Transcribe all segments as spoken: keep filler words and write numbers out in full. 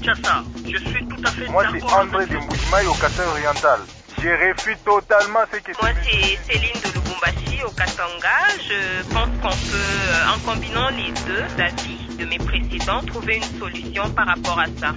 Kinshasa. Je suis tout à fait Moi, d'accord. c'est André de Mbujimaï au Kasai oriental. Je refuse totalement ce que... Moi, c'est Céline de Lubumbashi au Katanga. Je pense qu'on peut, en combinant les deux avis de mes précédents, trouver une solution par rapport à ça.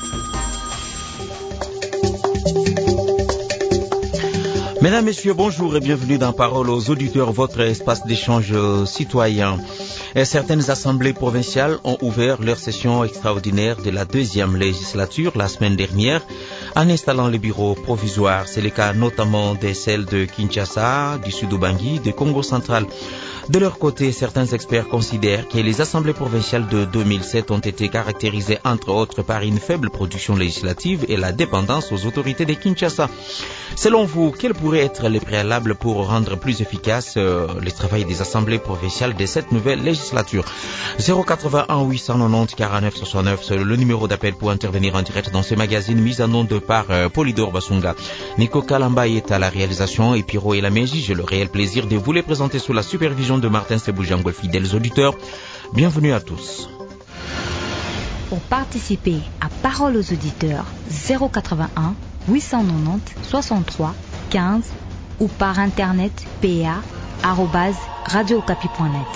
Mesdames, Messieurs, bonjour et bienvenue dans Parole aux auditeurs, votre espace d'échange citoyen. Et certaines assemblées provinciales ont ouvert leur session extraordinaire de la deuxième législature la semaine dernière en installant les bureaux provisoires. C'est le cas notamment de celles de Kinshasa, du Sud-Ubangi, de Congo central. De leur côté, certains experts considèrent que les assemblées provinciales de deux mille sept ont été caractérisées entre autres par une faible production législative et la dépendance aux autorités de Kinshasa. Selon vous, quels pourraient être les préalables pour rendre plus efficace euh, le travail des assemblées provinciales de cette nouvelle législature? zéro quatre-vingt-un huit cent quatre-vingt-dix quarante-neuf soixante-neuf, c'est le numéro d'appel pour intervenir en direct dans ce magazine mis en onde par euh, Polydor Basunga. Nico Kalamba est à la réalisation et Piro et la Mégie. J'ai le réel plaisir de vous les présenter sous la supervision de Martin Seboujango. Fidèles auditeurs, bienvenue à tous. Pour participer à Parole aux auditeurs, zéro quatre-vingt-un huit cent quatre-vingt-dix soixante-trois quinze ou par internet pa arobase radiocapi point net.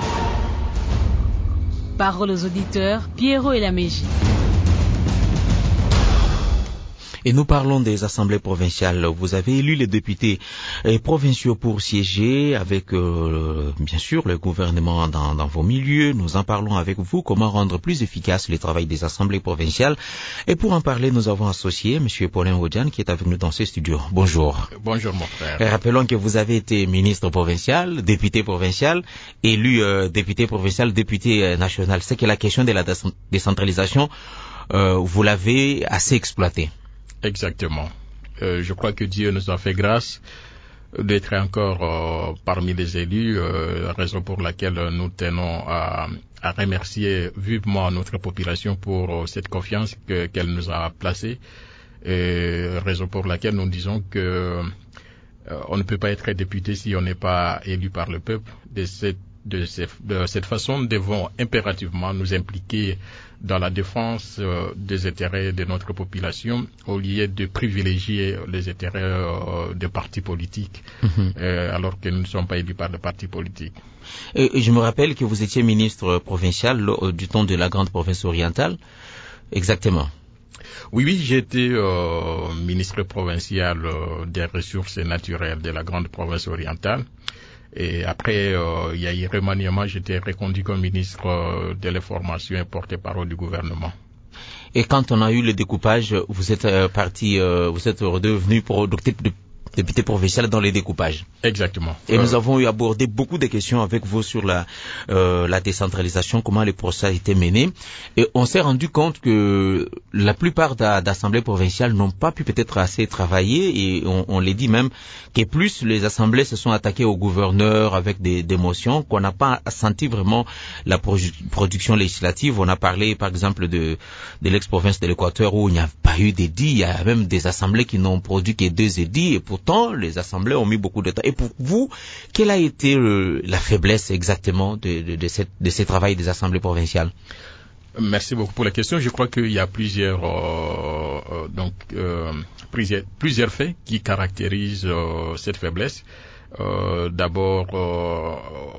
Parole aux auditeurs, Pierrot et la Mégie. Et nous parlons des assemblées provinciales. Vous avez élu les députés eh, provinciaux pour siéger avec, euh, bien sûr, le gouvernement dans, dans vos milieux. Nous en parlons avec vous. Comment rendre plus efficace le travail des assemblées provinciales? Et pour en parler, nous avons associé M. Paulin Odian qui est avec nous dans ce studio. Bonjour. Bonjour, mon frère. Et rappelons que vous avez été ministre provincial, député provincial, élu euh, député provincial, député euh, national. C'est que la question de la décentralisation, euh, vous l'avez assez exploitée. Exactement. Euh, je crois que Dieu nous a fait grâce d'être encore euh, parmi les élus, euh, raison pour laquelle nous tenons à, à remercier vivement notre population pour euh, cette confiance que, qu'elle nous a placée, et raison pour laquelle nous disons que euh, on ne peut pas être député si on n'est pas élu par le peuple. De cette, de cette, de cette façon, nous devons impérativement nous impliquer dans la défense euh, des intérêts de notre population au lieu de privilégier les intérêts euh, des partis politiques, mm-hmm. euh, alors que nous ne sommes pas élus par les partis politiques. Et, et je me rappelle que vous étiez ministre provincial euh, du temps de la grande province orientale. Exactement. Oui, oui, j'ai été euh, ministre provincial euh, des ressources naturelles de la grande province orientale. Et après, euh, il y a eu remaniement, j'étais reconduit comme ministre euh, de l'information et porte-parole du gouvernement. Et quand on a eu le découpage, vous êtes euh, parti, euh, vous êtes redevenu pour député provincial dans les découpages. Exactement. Et euh, nous avons eu abordé beaucoup de questions avec vous sur la, euh, la décentralisation, comment les procès a été menés. Et on s'est rendu compte que la plupart d'assemblées provinciales n'ont pas pu peut-être assez travailler, et on, on les dit même que plus les assemblées se sont attaquées aux gouverneurs avec des, des motions, qu'on n'a pas senti vraiment la produ production législative. On a parlé par exemple de, de l'ex-province de l'Équateur où il n'y a pas eu d'édits. Il y a même des assemblées qui n'ont produit que deux édits, et pourtant les assemblées ont mis beaucoup de temps. Et pour vous, quelle a été euh, la faiblesse exactement de, de, de, cette, de ce travail des assemblées provinciales? Merci beaucoup pour la question. Je crois qu'il y a plusieurs, euh, euh, donc, euh, plusieurs, plusieurs faits qui caractérisent euh, cette faiblesse. Euh, D'abord, euh,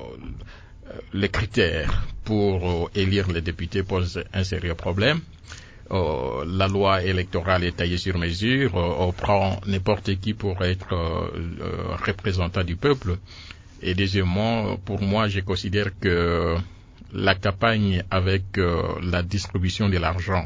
les critères pour euh, élire les députés posent un sérieux problème. Euh, la loi électorale est taillée sur mesure. Euh, on prend n'importe qui pour être euh, euh, représentant du peuple. Et deuxièmement, pour moi, je considère que la campagne avec euh, la distribution de l'argent,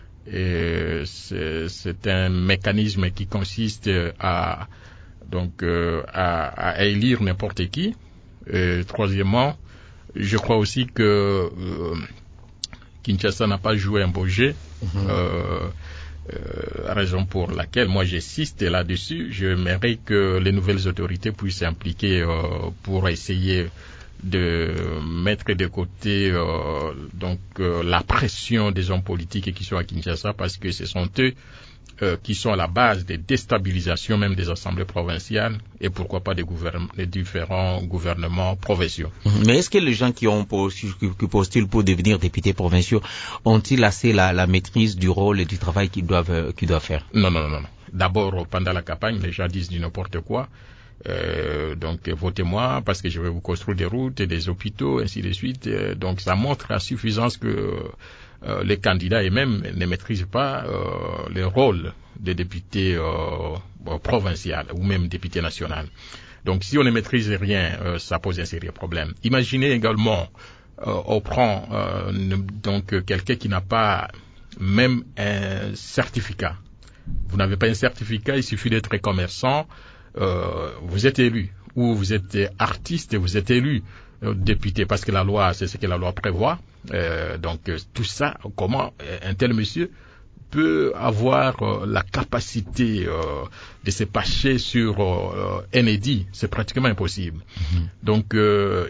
c'est un mécanisme qui consiste à donc euh, à, à élire n'importe qui. Et troisièmement, je crois aussi que euh, Kinshasa n'a pas joué un beau jeu, mmh. euh, euh, raison pour laquelle moi j'insiste là-dessus. J'aimerais que les nouvelles autorités puissent s'impliquer euh, pour essayer de mettre de côté euh, donc euh, la pression des hommes politiques qui sont à Kinshasa, parce que ce sont eux euh, qui sont à la base des déstabilisations même des assemblées provinciales et pourquoi pas des, gouvern- des différents gouvernements provinciaux. Mais est-ce que les gens qui ont postulé, qui postulent pour devenir députés provinciaux ont-ils assez la, la maîtrise du rôle et du travail qu'ils doivent, qu'ils doivent faire? Non, non, non, non. D'abord, pendant la campagne, les gens disent du n'importe quoi. Euh, donc votez-moi parce que je vais vous construire des routes et des hôpitaux, ainsi de suite. Euh, donc ça montre à suffisance que euh, les candidats eux-mêmes ne maîtrisent pas euh, le rôle des députés euh, provinciaux ou même députés nationaux. Donc si on ne maîtrise rien, euh, ça pose un sérieux problème. Imaginez également, euh, on prend euh, donc quelqu'un qui n'a pas même un certificat. Vous n'avez pas un certificat, il suffit d'être commerçant. Euh, vous êtes élu, ou vous êtes artiste et vous êtes élu euh, député, parce que la loi, c'est ce que la loi prévoit. Euh, donc euh, tout ça, comment un tel monsieur peut avoir euh, la capacité euh, de se pencher sur euh, un édit, c'est pratiquement impossible. Mm-hmm. Donc euh,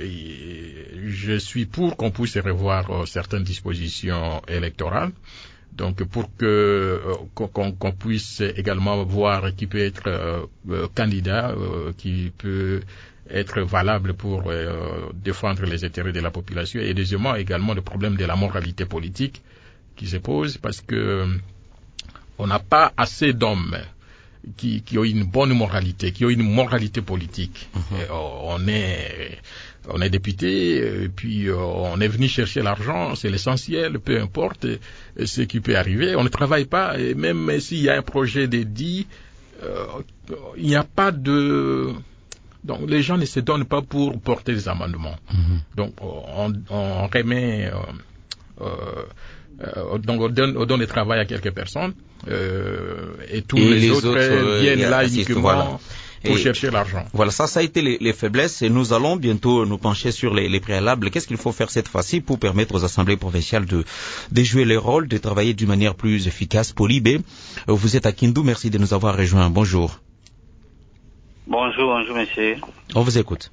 je suis pour qu'on puisse revoir euh, certaines dispositions électorales. Donc pour que euh, qu'on, qu'on puisse également voir qui peut être euh, euh, candidat, euh, qui peut être valable pour euh, défendre les intérêts de la population, et deuxièmement également le problème de la moralité politique qui se pose parce que euh, on n'a pas assez d'hommes qui, qui ont une bonne moralité, qui ont une moralité politique. Mm-hmm. Et, euh, on est On est député, et puis euh, on est venu chercher l'argent, c'est l'essentiel, peu importe euh, ce qui peut arriver. On ne travaille pas, et même s'il y a un projet dédié, euh, il n'y a pas de... Donc les gens ne se donnent pas pour porter des amendements. Mm-hmm. Donc on, on remet... Euh, euh, Euh, donc on donne, on donne le travail à quelques personnes euh, et tous et les, les autres, autres euh, viennent là assistent, uniquement voilà. pour et chercher l'argent. Voilà, ça, ça a été les, les faiblesses et nous allons bientôt nous pencher sur les, les préalables. Qu'est-ce qu'il faut faire cette fois-ci pour permettre aux assemblées provinciales de, de jouer leur rôle, de travailler d'une manière plus efficace? Polybé, vous êtes à Kindu, merci de nous avoir rejoints. Bonjour. Bonjour, bonjour monsieur. On vous écoute.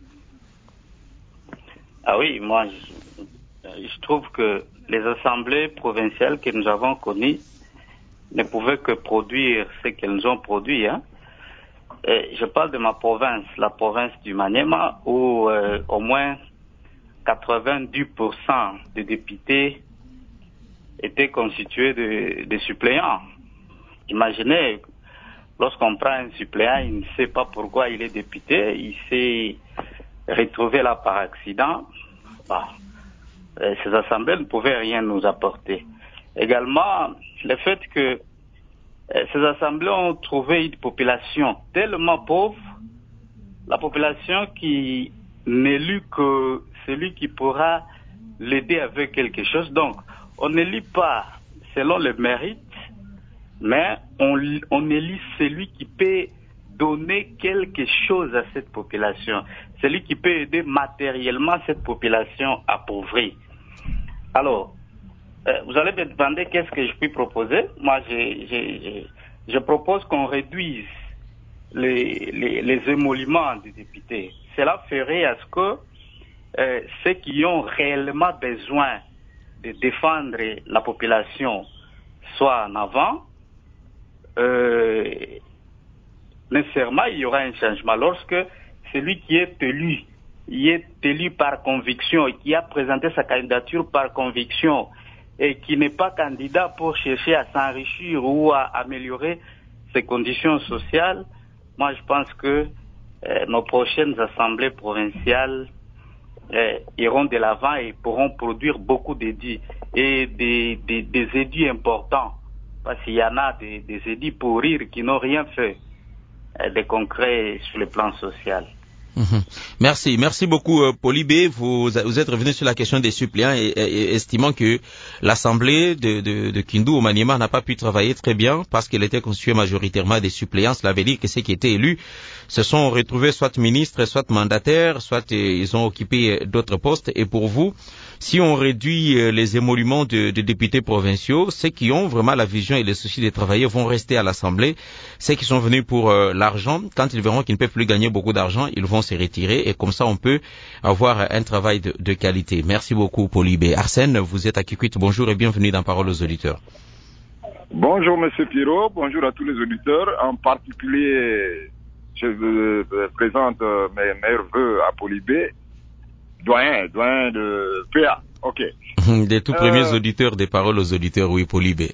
Ah oui, moi je, je trouve que les assemblées provinciales que nous avons connues ne pouvaient que produire ce qu'elles ont produit. Hein. Et je parle de ma province, la province du Maniema, où euh, au moins quatre-vingt-dix pour cent des députés étaient constitués de, de suppléants. Imaginez, lorsqu'on prend un suppléant, il ne sait pas pourquoi il est député, il s'est retrouvé là par accident. Bah, ces assemblées ne pouvaient rien nous apporter. Également, le fait que ces assemblées ont trouvé une population tellement pauvre, la population qui n'élit que celui qui pourra l'aider avec quelque chose. Donc, on n'élit pas selon le mérite, mais on, on élit celui qui peut donner quelque chose à cette population, celui qui peut aider matériellement cette population appauvrie. Alors, euh, vous allez me demander qu'est-ce que je puis proposer. Moi, je, je, je, je propose qu'on réduise les, les, les émoluments des députés. Cela ferait à ce que euh, ceux qui ont réellement besoin de défendre la population soient en avant. Euh, nécessairement, il y aura un changement. Lorsque celui qui est élu, il est élu par conviction et qui a présenté sa candidature par conviction et qui n'est pas candidat pour chercher à s'enrichir ou à améliorer ses conditions sociales, moi je pense que euh, nos prochaines assemblées provinciales euh, iront de l'avant et pourront produire beaucoup d'édits et des, des, des édits importants. Parce qu'il y en a des, des édits pour rire qui n'ont rien fait euh, de concret sur le plan social. Mmh. Merci, merci beaucoup euh, Polybé. Vous, vous êtes revenu sur la question des suppléants et, et, et estimant que l'assemblée de, de, de Kindu au Maniema n'a pas pu travailler très bien parce qu'elle était constituée majoritairement des suppléants. Cela veut dire que ceux qui étaient élus se sont retrouvés soit ministres, soit mandataires, soit euh, ils ont occupé euh, d'autres postes. Et pour vous, si on réduit euh, les émoluments de, de députés provinciaux, ceux qui ont vraiment la vision et le souci de travailler vont rester à l'assemblée. Ceux qui sont venus pour euh, l'argent, quand ils verront qu'ils ne peuvent plus gagner beaucoup d'argent, ils vont se retirer et comme ça on peut avoir un travail de, de qualité. Merci beaucoup Polybé. Arsène, vous êtes à Kikwit, bonjour et bienvenue dans Parole aux auditeurs. Bonjour Monsieur Pierrot, bonjour à tous les auditeurs. En particulier, je vous présente mes meilleurs vœux à Polybé, doyen, doyen de P A. Ok. Des tout premiers euh... auditeurs des paroles aux auditeurs, oui, Polybé.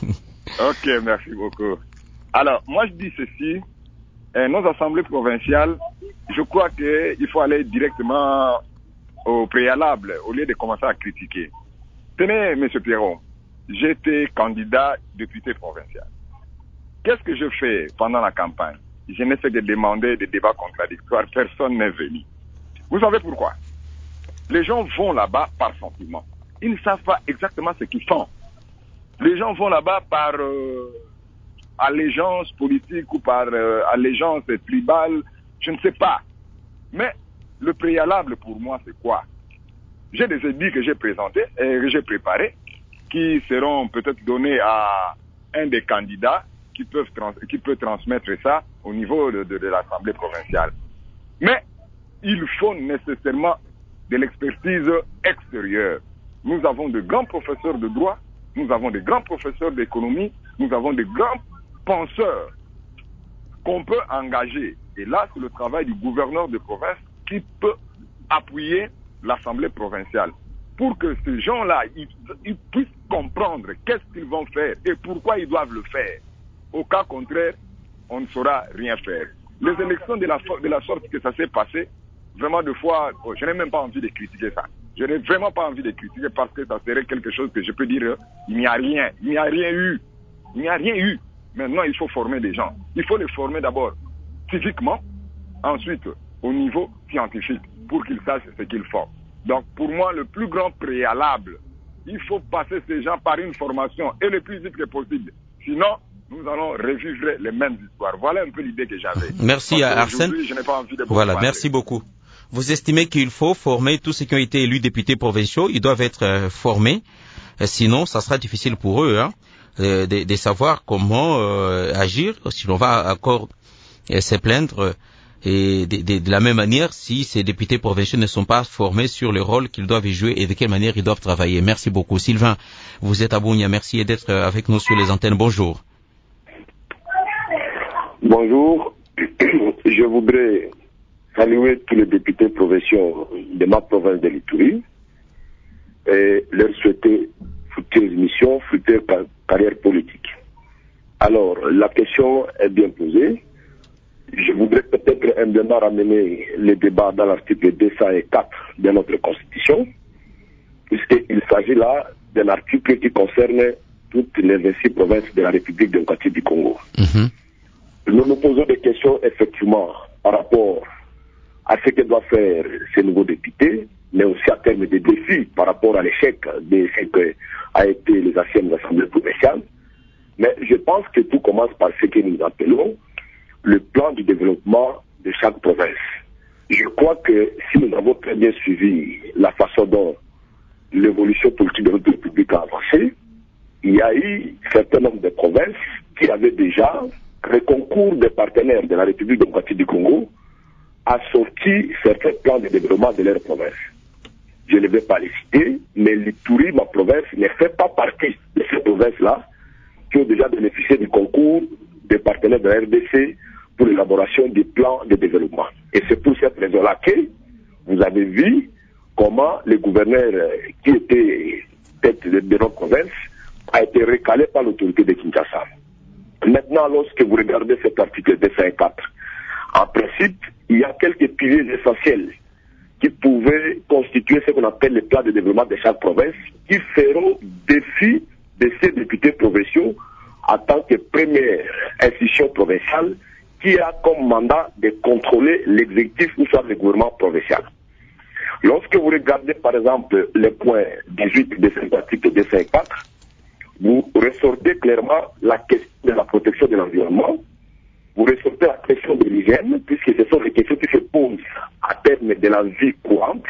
Ok, merci beaucoup. Alors, moi je dis ceci, eh, nos assemblées provinciales, je crois qu'il faut aller directement au préalable au lieu de commencer à critiquer. Tenez, Monsieur Pierrot, j'étais candidat député provincial. Qu'est-ce que je fais pendant la campagne? Je n'ai fait que demander des débats contradictoires, personne n'est venu. Vous savez pourquoi? Les gens vont là-bas par sentiment. Ils ne savent pas exactement ce qu'ils font. Les gens vont là-bas par euh, allégeance politique ou par euh, allégeance tribale, je ne sais pas. Mais le préalable pour moi, c'est quoi? J'ai des édits que j'ai présentés et que j'ai préparés qui seront peut-être donnés à un des candidats qui peuvent trans- qui peut transmettre ça au niveau de, de, de l'Assemblée provinciale. Mais il faut nécessairement de l'expertise extérieure. Nous avons de grands professeurs de droit, nous avons de grands professeurs d'économie, nous avons de grands penseurs qu'on peut engager. Et là, c'est le travail du gouverneur de province qui peut appuyer l'Assemblée provinciale pour que ces gens-là, ils, ils puissent comprendre qu'est-ce qu'ils vont faire et pourquoi ils doivent le faire. Au cas contraire, on ne saura rien faire. Les élections de la, de la sorte que ça s'est passé, vraiment de fois, oh, je n'ai même pas envie de critiquer ça. Je n'ai vraiment pas envie de critiquer parce que ça serait quelque chose que je peux dire, il n'y a rien, il n'y a rien eu. Il n'y a rien eu. Maintenant, il faut former des gens. Il faut les former d'abord civiquement, ensuite au niveau scientifique, pour qu'ils sachent ce qu'ils font. Donc, pour moi, le plus grand préalable, il faut passer ces gens par une formation et le plus vite que possible. Sinon, nous allons revivre les mêmes histoires. Voilà un peu l'idée que j'avais. Merci à Arsène. Je n'ai pas envie de voilà, merci beaucoup. Vous estimez qu'il faut former tous ceux qui ont été élus députés provinciaux, ils doivent être euh, formés, sinon ça sera difficile pour eux hein, de, de, de savoir comment euh, agir, si l'on va encore euh, se plaindre. Et de, de, de la même manière, si ces députés provinciaux ne sont pas formés sur le rôle qu'ils doivent jouer et de quelle manière ils doivent travailler. Merci beaucoup. Sylvain, vous êtes à Bounia. Merci d'être avec nous sur les antennes. Bonjour. Bonjour. Je voudrais saluer tous les députés provinciaux de ma province de l'Ituri et leur souhaiter fructueuse mission, fructueuse carrière politique. Alors, la question est bien posée. Je voudrais peut-être humblement ramener les débats dans l'article deux cent quatre de notre Constitution, puisqu'il s'agit là d'un article qui concerne toutes les vingt-six provinces de la République démocratique du Congo. Mm-hmm. Nous nous posons des questions effectivement par rapport à ce que doivent faire ces nouveaux députés, mais aussi à terme des défis par rapport à l'échec de ce que a été les anciennes assemblées provinciales. Mais je pense que tout commence par ce que nous appelons le plan du développement de chaque province. Je crois que si nous avons très bien suivi la façon dont l'évolution politique de notre République a avancé, il y a eu un certain nombre de provinces qui avaient déjà, le concours des partenaires de la République démocratique du Congo, a sorti certains plans de développement de leur province. Je ne vais pas les citer, mais l'Ituri, ma province, ne fait pas partie de ces provinces-là qui ont déjà bénéficié du concours des partenaires de la R D C pour l'élaboration des plans de développement. Et c'est pour cette raison-là que vous avez vu comment le gouverneur qui était tête de, de notre province a été recalé par l'autorité de Kinshasa. Maintenant, lorsque vous regardez cet article deux cent quatre, en principe, il y a quelques piliers essentiels qui pouvaient constituer ce qu'on appelle les plans de développement de chaque province, qui feront défi de ces députés provinciaux en tant que première institution provinciale qui a comme mandat de contrôler l'exécutif ou soit le gouvernement provincial. Lorsque vous regardez par exemple le point dix-huit de cet article deux cent quatre, vous ressortez clairement la question de la protection de l'environnement, vous ressortez la question de l'hygiène, puisque ce sont des questions qui se posent à terme de la vie courante.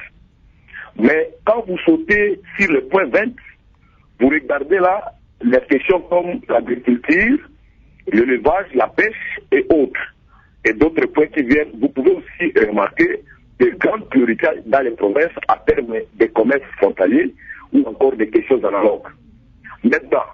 Mais quand vous sautez sur le point vingt, vous regardez là les questions comme l'agriculture, l'élevage, la pêche et autres. Et d'autres points qui viennent, vous pouvez aussi remarquer des grandes priorités dans les provinces à terme des commerces frontaliers ou encore des questions analogues. Maintenant,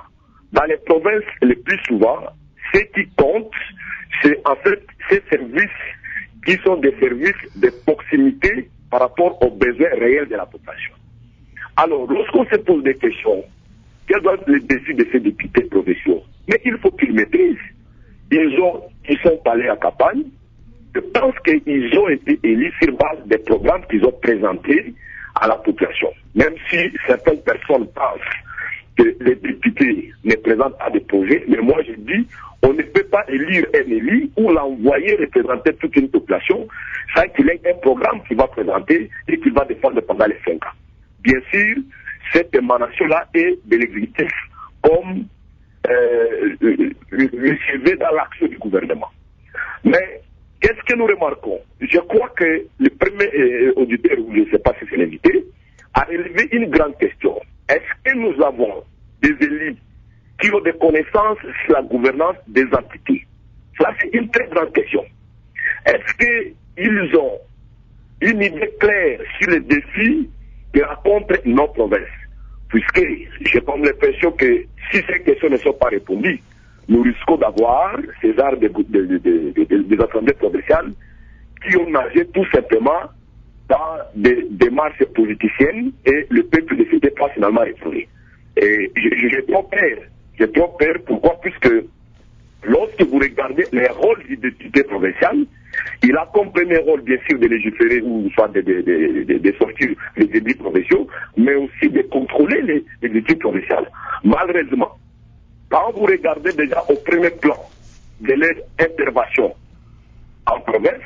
dans les provinces, le plus souvent, ce qui compte, c'est en fait ces services qui sont des services de proximité par rapport aux besoins réels de la population. Alors, lorsqu'on se pose des questions, quels doivent être les défis de ces députés provinciaux? Mais il faut qu'ils maîtrisent. Ils, ont, ils sont allés à campagne. Je pense qu'ils ont été élus sur base des programmes qu'ils ont présentés à la population. Même si certaines personnes pensent que les députés ne présentent pas de projets, mais moi je dis, on ne peut pas élire un élu ou l'envoyer représenter toute une population sans qu'il ait un programme qu'il va présenter et qu'il va défendre pendant les cinq ans. Bien sûr, cette émanation-là est de l'exécutif comme euh, recevé dans l'action du gouvernement. Mais qu'est-ce que nous remarquons? Je crois que le premier euh, auditeur, ou je ne sais pas si c'est l'invité, a relevé une grande question. Est-ce que nous avons des élus qui ont des connaissances sur la gouvernance des entités? Ça, c'est une très grande question. Est-ce qu'ils ont une idée claire sur les défis que rencontrent nos provinces? Puisque j'ai comme l'impression que si ces questions ne sont pas répondues, nous risquons d'avoir ces genres de, de, de, de, de, des assemblées provinciales qui ont nagé tout simplement dans des démarches politiciennes et le peuple ne s'était pas finalement répondu. Et j'ai trop peur. J'ai trop peur. Pourquoi? Puisque lorsque vous regardez les rôles du député provincial, il a comme premier rôle, bien sûr, de légiférer ou soit de, de, de, de, de sortir les élus provinciaux, mais aussi de contrôler les, les députés provinciaux. Malheureusement, quand vous regardez déjà au premier plan de leur intervention en province,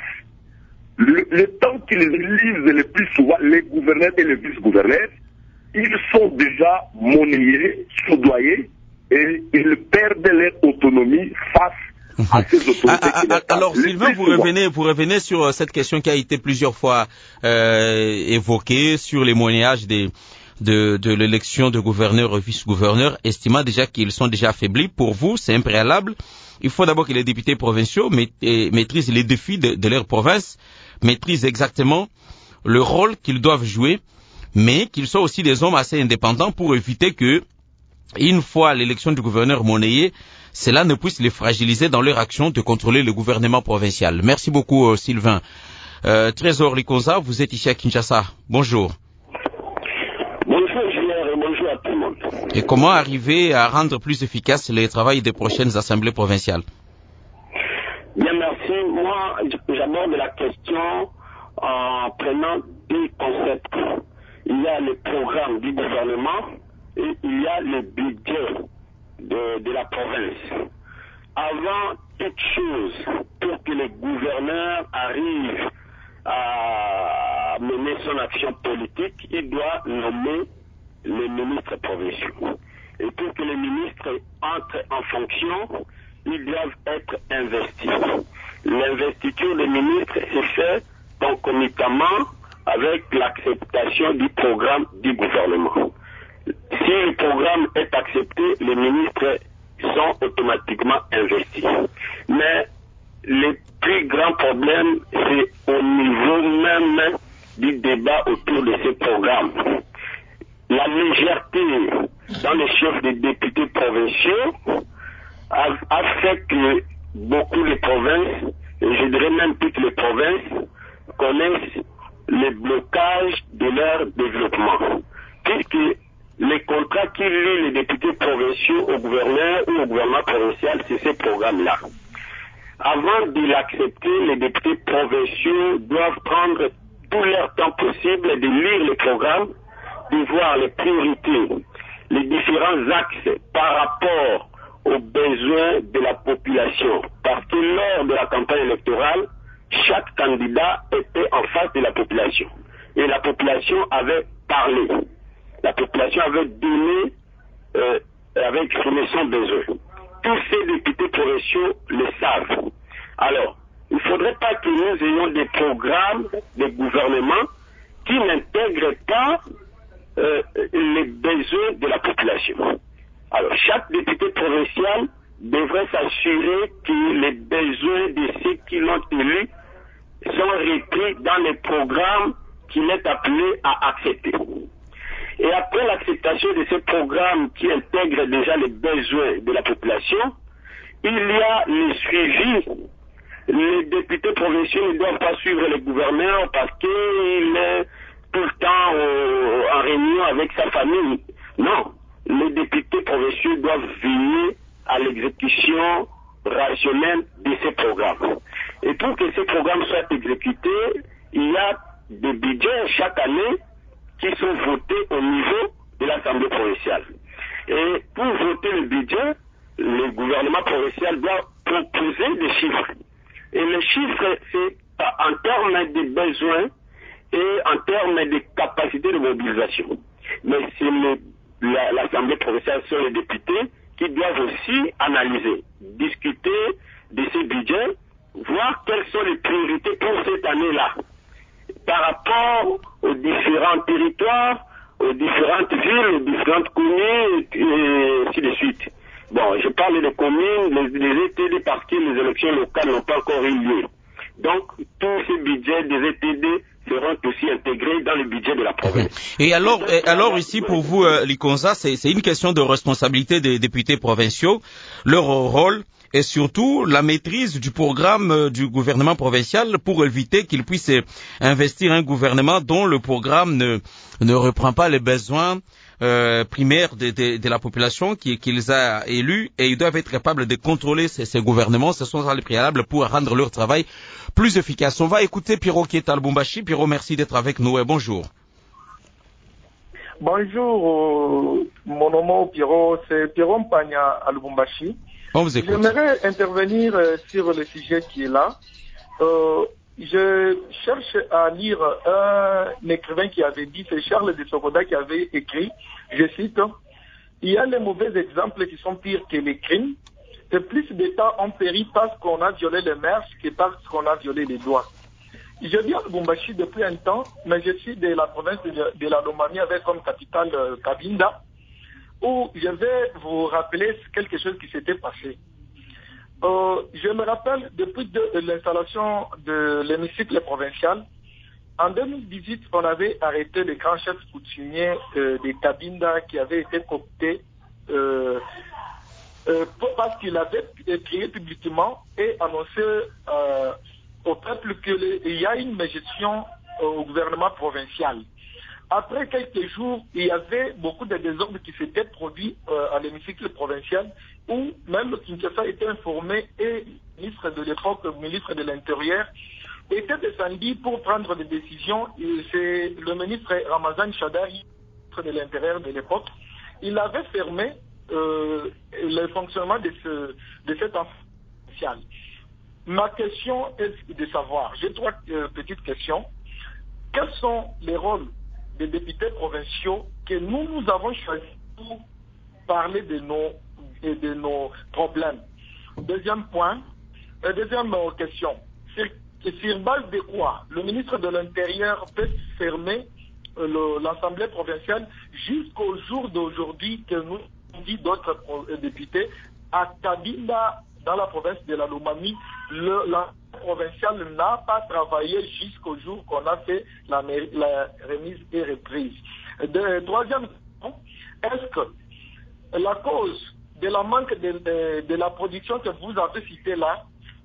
le, le temps qu'ils lisent le plus souvent, les gouverneurs et les vice-gouverneurs, ils sont déjà monnayés, soudoyés, et ils perdent leur autonomie face à ces autorités. Ah, ah, ah, alors, Sylvain, vous revenez, vous revenez sur cette question qui a été plusieurs fois euh, évoquée sur les monnayages des de, de l'élection de gouverneurs et vice-gouverneurs, estimant déjà qu'ils sont déjà affaiblis. Pour vous, c'est impréalable. Il faut d'abord que les députés provinciaux maîtrisent les défis de, de leur province, maîtrisent exactement le rôle qu'ils doivent jouer, mais qu'ils soient aussi des hommes assez indépendants pour éviter que, une fois l'élection du gouverneur monnayé, cela ne puisse les fragiliser dans leur action de contrôler le gouvernement provincial. Merci beaucoup, euh, Sylvain. Euh, Trésor Likonza, vous êtes ici à Kinshasa. Bonjour. Bonjour, Julien, et bonjour à tout le monde. Et comment arriver à rendre plus efficace le travail des prochaines assemblées provinciales? Bien, merci. Moi, j'aborde la question en prenant deux concepts. Il y a le programme du gouvernement et il y a le budget de, de la province. Avant toute chose, pour que le gouverneur arrive à mener son action politique, il doit nommer les ministres provinciaux. Et pour que les ministres entrent en fonction, ils doivent être investis. L'investiture des ministres se fait concomitamment avec l'acceptation du programme du gouvernement. Si le programme est accepté, les ministres sont automatiquement investis. Mais le plus grand problème, c'est au niveau même du débat autour de ce programme. La légèreté dans les chefs des députés provinciaux a, a fait que beaucoup de provinces, et je dirais même toutes les provinces, connaissent le blocage de leur développement. Puisque les contrats qui lient les députés provinciaux au gouverneur ou au gouvernement provincial, c'est ces programmes-là. Avant de l'accepter, les députés provinciaux doivent prendre tout leur temps possible de lire les programmes, de voir les priorités, les différents axes par rapport aux besoins de la population. Parce que lors de la campagne électorale, chaque candidat était en face de la population. Et la population avait parlé. La population avait donné, euh, avait exprimé son besoin. Tous ces députés provinciaux le savent. Alors, il ne faudrait pas que nous ayons des programmes de gouvernement qui n'intègrent pas euh, les besoins de la population. Alors, chaque député provincial devrait s'assurer que les besoins de ceux qui l'ont élu sont repris dans les programmes qu'il est appelé à accepter. Et après l'acceptation de ce programme qui intègre déjà les besoins de la population, il y a le suivi. Les députés provinciaux ne doivent pas suivre le gouverneur parce qu'il est tout le temps euh, en réunion avec sa famille. Non, les députés provinciaux doivent veiller à l'exécution rationnelle de ces programmes. Et pour que ces programmes soient exécutés, il y a des budgets chaque année qui sont votés au niveau de l'Assemblée provinciale. Et pour voter le budget, le gouvernement provincial doit proposer des chiffres. Et les chiffres, c'est en termes de besoins et en termes de capacité de mobilisation. Mais c'est l'Assemblée provinciale, ce sont les députés qui doivent aussi analyser, discuter de ces budgets, voir quelles sont les priorités pour cette année-là, par rapport aux différents territoires, aux différentes villes, aux différentes communes, et ainsi de suite. Bon, je parle des communes, les, les E T D parce que les élections locales n'ont pas encore eu lieu. Donc, tous ces budgets des E T D seront aussi intégrés dans le budget de la province. Et alors, et alors ici, pour vous, euh, Likonza, c'est une question de responsabilité des députés provinciaux, leur rôle et surtout la maîtrise du programme du gouvernement provincial pour éviter qu'il puisse investir un gouvernement dont le programme ne, ne reprend pas les besoins Euh, primaires de, de, de la population qu'ils qui a élus, et ils doivent être capables de contrôler ces, ces gouvernements. Ce sont les préalables pour rendre leur travail plus efficace. On va écouter Pierrot qui est à Lubumbashi. Pierrot, merci d'être avec nous et bonjour. Bonjour, euh, mon nom Pierrot, c'est Pierrot Mpagna à Lubumbashi. On vous écoute. J'aimerais intervenir euh, sur le sujet qui est là. Euh, Je cherche à lire un écrivain qui avait dit, c'est Charles de Sokoda qui avait écrit, je cite, « Il y a les mauvais exemples qui sont pires que les crimes, et plus d'États ont péri parce qu'on a violé les mœurs que parce qu'on a violé les lois. » Je vis à Lubumbashi depuis un temps, mais je suis de la province de, de la Lomami avec comme capitale euh, Kabinda, où je vais vous rappeler quelque chose qui s'était passé. Euh, je me rappelle, depuis de, de l'installation de l'hémicycle provincial, en deux mille dix-huit, on avait arrêté les grands chefs coutumiers euh, des Kabinda qui avaient été cooptés euh, euh, parce qu'ils avaient crié publiquement et annoncé euh, au peuple qu'il y a une gestion euh, au gouvernement provincial. Après quelques jours, il y avait beaucoup de désordres qui s'étaient produits euh, à l'hémicycle provincial, où même Kinshasa était informé et le ministre de l'époque, le ministre de l'Intérieur, était descendu pour prendre des décisions. C'est le ministre Ramazan Chadari, ministre de l'Intérieur de l'époque, il avait fermé euh, le fonctionnement de, ce, de cette institution provinciale. Ma question est de savoir, j'ai trois euh, petites questions. Quels sont les rôles des députés provinciaux que nous, nous avons choisi pour parler de nos, de nos problèmes? Deuxième point, euh, deuxième euh, question, sur, sur base de quoi le ministre de l'Intérieur peut fermer euh, l'Assemblée provinciale jusqu'au jour d'aujourd'hui que nous dit d'autres euh, députés à Kabinda, dans la province de la Lomami, le, la provinciale n'a pas travaillé jusqu'au jour qu'on a fait la, la remise et reprise. De, troisième question, est-ce que la cause de la manque de, de, de la production que vous avez citée là,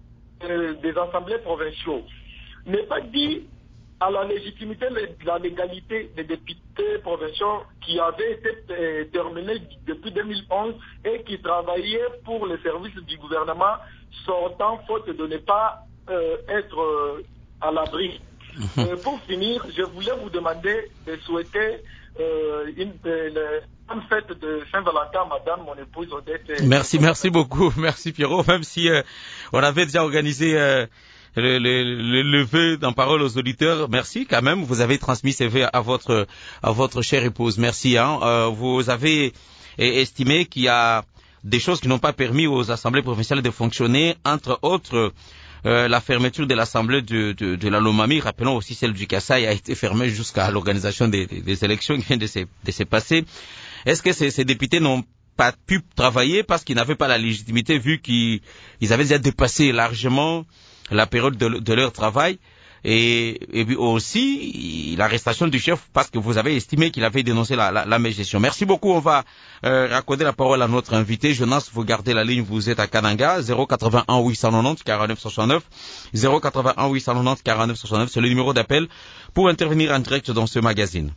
euh, des assemblées provinciaux, n'est pas dit à la légitimité, la légalité des députés provinciaux qui avaient été euh, terminés depuis deux mille onze et qui travaillaient pour les services du gouvernement sortant, faute de ne pas euh, être euh, à l'abri. Mm-hmm. Euh, pour finir, je voulais vous demander de souhaiter euh, une, euh, une fête de Saint-Valentin à madame, mon épouse Odette. Merci, merci beaucoup. Merci Pierrot, même si euh, on avait déjà organisé euh, le, le, le, le vœu d'en parole aux auditeurs. Merci quand même, vous avez transmis ces vœux à votre, à votre chère épouse. Merci. Hein. Euh, vous avez estimé qu'il y a des choses qui n'ont pas permis aux assemblées provinciales de fonctionner, entre autres euh, la fermeture de l'assemblée de, de, de la Lomami. Rappelons aussi celle du Kassai a été fermée jusqu'à l'organisation des, des, des élections qui viennent de se, de se passer. Est-ce que ces, ces députés n'ont pas pu travailler parce qu'ils n'avaient pas la légitimité vu qu'ils avaient déjà dépassé largement la période de, de leur travail? et, et puis aussi l'arrestation du chef parce que vous avez estimé qu'il avait dénoncé la, la, la mégestion. Merci beaucoup. On va euh, accorder la parole à notre invité. Jonas, vous gardez la ligne, vous êtes à Kananga, zéro quatre-vingt-un huit cent quatre-vingt-dix quarante-neuf soixante-neuf, zéro quatre-vingt-un huit cent quatre-vingt-dix quarante-neuf soixante-neuf, c'est le numéro d'appel pour intervenir en direct dans ce magazine.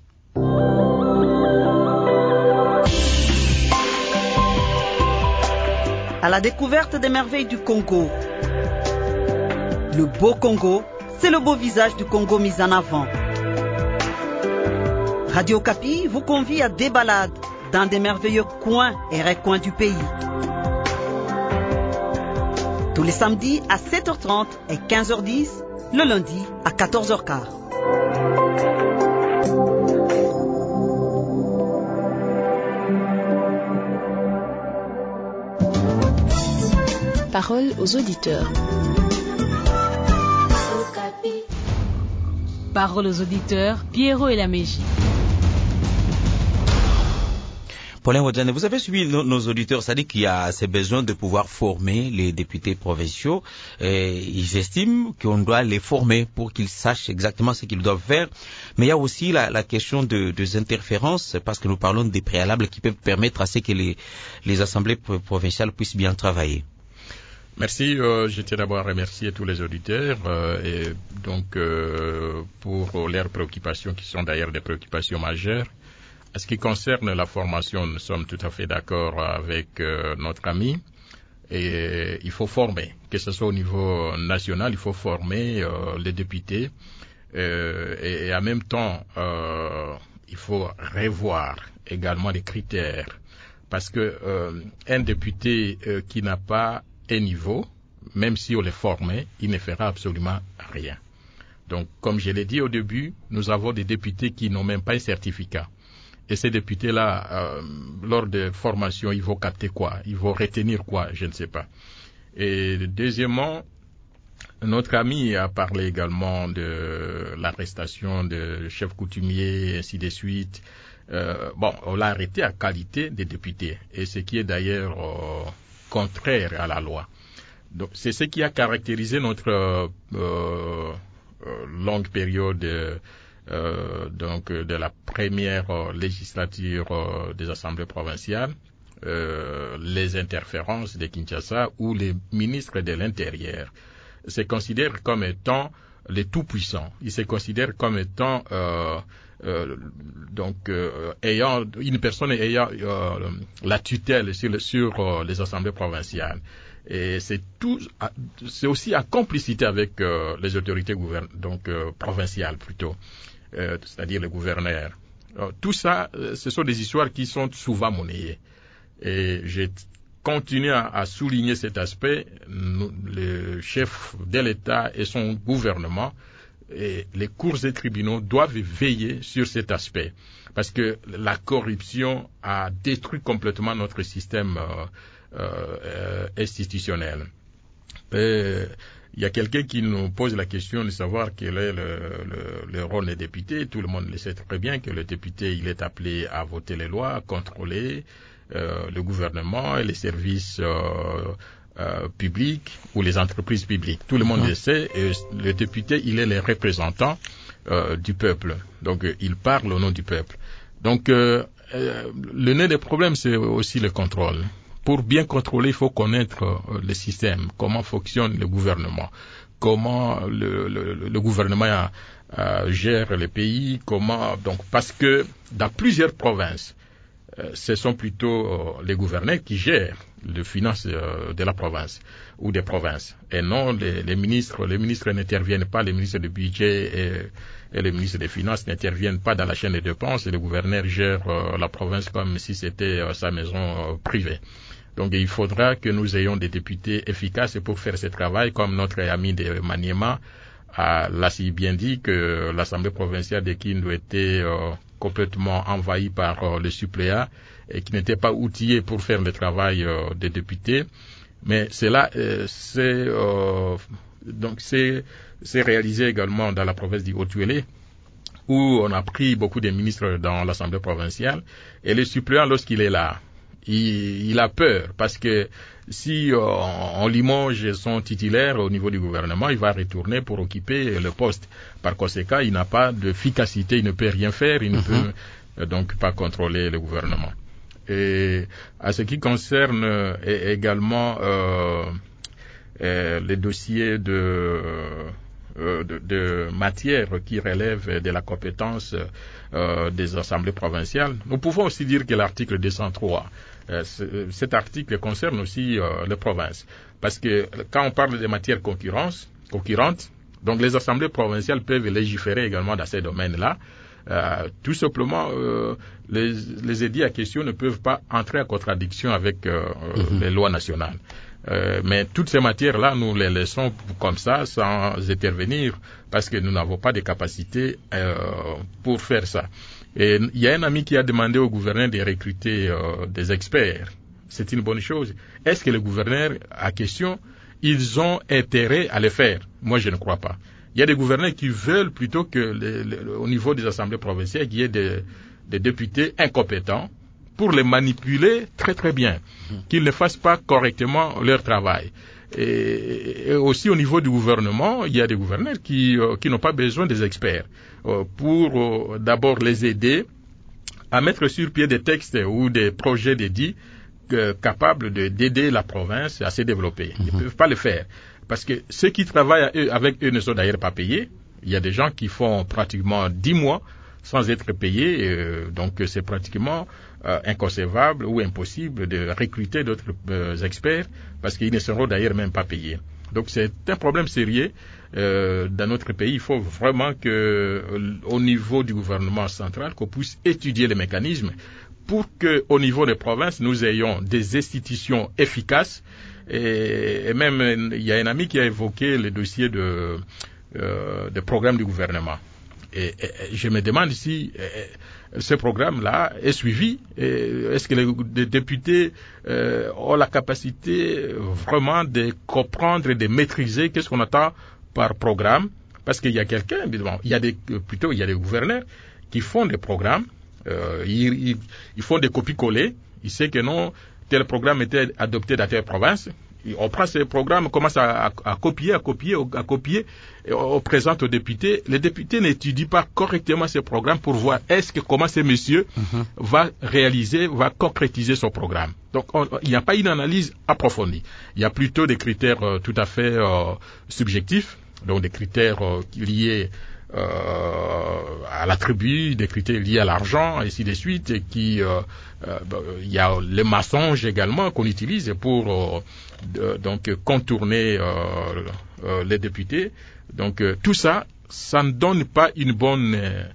À la découverte des merveilles du Congo. Le beau Congo, c'est le beau visage du Congo mis en avant. Radio Okapi vous convie à des balades dans des merveilleux coins et recoins du pays. Tous les samedis à sept heures trente et quinze heures dix, le lundi à quatorze heures quinze. Parole aux auditeurs. Parole aux auditeurs, Pierrot et la Mégie. Paulin Wadjane, vous avez suivi nos, nos auditeurs, ça dit qu'il y a ces besoins de pouvoir former les députés provinciaux. Et ils estiment qu'on doit les former pour qu'ils sachent exactement ce qu'ils doivent faire. Mais il y a aussi la, la question de, des interférences, parce que nous parlons des préalables qui peuvent permettre à ce que les, les assemblées provinciales puissent bien travailler. Merci. Euh, je tiens d'abord à remercier tous les auditeurs euh, et donc euh, pour leurs préoccupations qui sont d'ailleurs des préoccupations majeures. À ce qui concerne la formation, nous sommes tout à fait d'accord avec euh, notre ami. Et il faut former, que ce soit au niveau national, il faut former euh, les députés euh, et, et en même temps, euh, il faut revoir également les critères, parce que euh, un député euh, qui n'a pas un niveau, même si on les formait, il ne fera absolument rien. Donc, comme je l'ai dit au début, nous avons des députés qui n'ont même pas un certificat. Et ces députés-là, euh, lors de formation, ils vont capter quoi? Ils vont retenir quoi? Je ne sais pas. Et deuxièmement, notre ami a parlé également de l'arrestation de chefs coutumiers, ainsi de suite. Euh, bon, on l'a arrêté à qualité de député, et ce qui est d'ailleurs euh, contraire à la loi. Donc, c'est ce qui a caractérisé notre euh, euh, longue période euh, Euh, donc de la première euh, législature euh, des assemblées provinciales, euh, les interférences de Kinshasa où les ministres de l'Intérieur se considèrent comme étant les tout-puissants. Ils se considèrent comme étant euh, euh, donc euh, ayant une personne ayant euh, la tutelle sur, le, sur euh, les assemblées provinciales. Et c'est tout, c'est aussi à complicité avec euh, les autorités gouvern- donc euh, provinciales plutôt. Euh, c'est-à-dire les gouverneurs. Alors, tout ça, euh, ce sont des histoires qui sont souvent monnayées. Et je continue à, à souligner cet aspect. Nous, le chef de l'État et son gouvernement et les cours et tribunaux doivent veiller sur cet aspect. Parce que la corruption a détruit complètement notre système euh, euh, institutionnel. Et, il y a quelqu'un qui nous pose la question de savoir quel est le, le, le rôle des députés. Tout le monde le sait très bien que le député, il est appelé à voter les lois, à contrôler euh, le gouvernement et les services euh, euh, publics ou les entreprises publiques. Tout le monde mmh. le sait. Et le député, il est le représentant euh, du peuple. Donc, euh, il parle au nom du peuple. Donc, euh, euh, le nœud des problèmes, c'est aussi le contrôle. Pour bien contrôler, il faut connaître euh, le système, comment fonctionne le gouvernement, comment le, le, le gouvernement euh, gère le pays, comment donc parce que dans plusieurs provinces, euh, ce sont plutôt euh, les gouverneurs qui gèrent les finances euh, de la province ou des provinces, et non les, les ministres. Les ministres n'interviennent pas, les ministres du budget et, et les ministres des finances n'interviennent pas dans la chaîne de dépenses, et le gouverneur gère euh, la province comme si c'était euh, sa maison euh, privée. Donc il faudra que nous ayons des députés efficaces pour faire ce travail, comme notre ami de Maniema a l'a si bien dit que l'Assemblée provinciale de Kindu était euh, complètement envahie par euh, les suppléants et qui n'était pas outillée pour faire le travail euh, des députés. Mais cela, euh, c'est euh, donc c'est c'est réalisé également dans la province du Haut-Uélé, où on a pris beaucoup de ministres dans l'Assemblée provinciale, et le suppléant, lorsqu'il est là, il, il a peur parce que si euh, on limoge son titulaire au niveau du gouvernement, il va retourner pour occuper le poste. Par conséquent, il n'a pas d'efficacité, il ne peut rien faire, il ne mm-hmm. peut euh, donc pas contrôler le gouvernement. Et à ce qui concerne euh, également euh, euh, les dossiers de, euh, de, de matière qui relèvent de la compétence euh, des assemblées provinciales, nous pouvons aussi dire que l'article deux cent trois, euh, cet article concerne aussi euh, les provinces. Parce que quand on parle des matières concurrence, concurrentes, donc les assemblées provinciales peuvent légiférer également dans ces domaines-là. Euh, tout simplement, euh, les, les édits à question ne peuvent pas entrer en contradiction avec euh, mm-hmm. les lois nationales. Euh, mais toutes ces matières-là, nous les laissons comme ça, sans intervenir, parce que nous n'avons pas de capacité euh, pour faire ça. Et il y a un ami qui a demandé au gouverneur de recruter euh, des experts. C'est une bonne chose. Est-ce que les gouverneurs à question, ils ont intérêt à le faire? Moi, je ne crois pas. Il y a des gouverneurs qui veulent plutôt que les, les, au niveau des assemblées provinciales, qu'il y ait des, des députés incompétents pour les manipuler très très bien, qu'ils ne fassent pas correctement leur travail. Et, et aussi au niveau du gouvernement, il y a des gouverneurs qui, euh, qui n'ont pas besoin des experts euh, pour euh, d'abord les aider à mettre sur pied des textes ou des projets d'édits euh, capables de, d'aider la province à se développer. Ils ne peuvent pas le faire. Parce que ceux qui travaillent à eux, avec eux ne sont d'ailleurs pas payés. Il y a des gens qui font pratiquement dix mois sans être payés. Euh, donc c'est pratiquement euh, inconcevable ou impossible de recruter d'autres euh, experts parce qu'ils ne seront d'ailleurs même pas payés. Donc c'est un problème sérieux euh, dans notre pays. Il faut vraiment que, euh, au niveau du gouvernement central, qu'on puisse étudier les mécanismes pour qu'au niveau des provinces, nous ayons des institutions efficaces. Et, et même, il y a un ami qui a évoqué le dossier de, euh, de programme du gouvernement. Et, et, et je me demande si et, ce programme-là est suivi. Et est-ce que les, les députés euh, ont la capacité vraiment de comprendre et de maîtriser qu'est-ce qu'on attend par programme? Parce qu'il y a quelqu'un, évidemment, il y a des, plutôt il y a des gouverneurs qui font des programmes, euh, ils, ils, ils font des copies-collées. Ils savent que non, tel programme était adopté dans telle province. On prend ces programmes, on commence à, à, à copier, à copier, à copier, et on, on présente aux députés. Les députés n'étudient pas correctement ces programmes pour voir est-ce que comment ce monsieur mm-hmm. va réaliser, va concrétiser son programme. Donc on, il n'y a pas une analyse approfondie. Il y a plutôt des critères euh, tout à fait euh, subjectifs, donc des critères euh, liés Euh, à la tribu, des critères liés à l'argent, et ainsi de suite, et qui, euh, euh, il y a les mensonges également qu'on utilise pour euh, de, donc contourner euh, euh, les députés. Donc euh, tout ça, ça ne donne pas une bonne,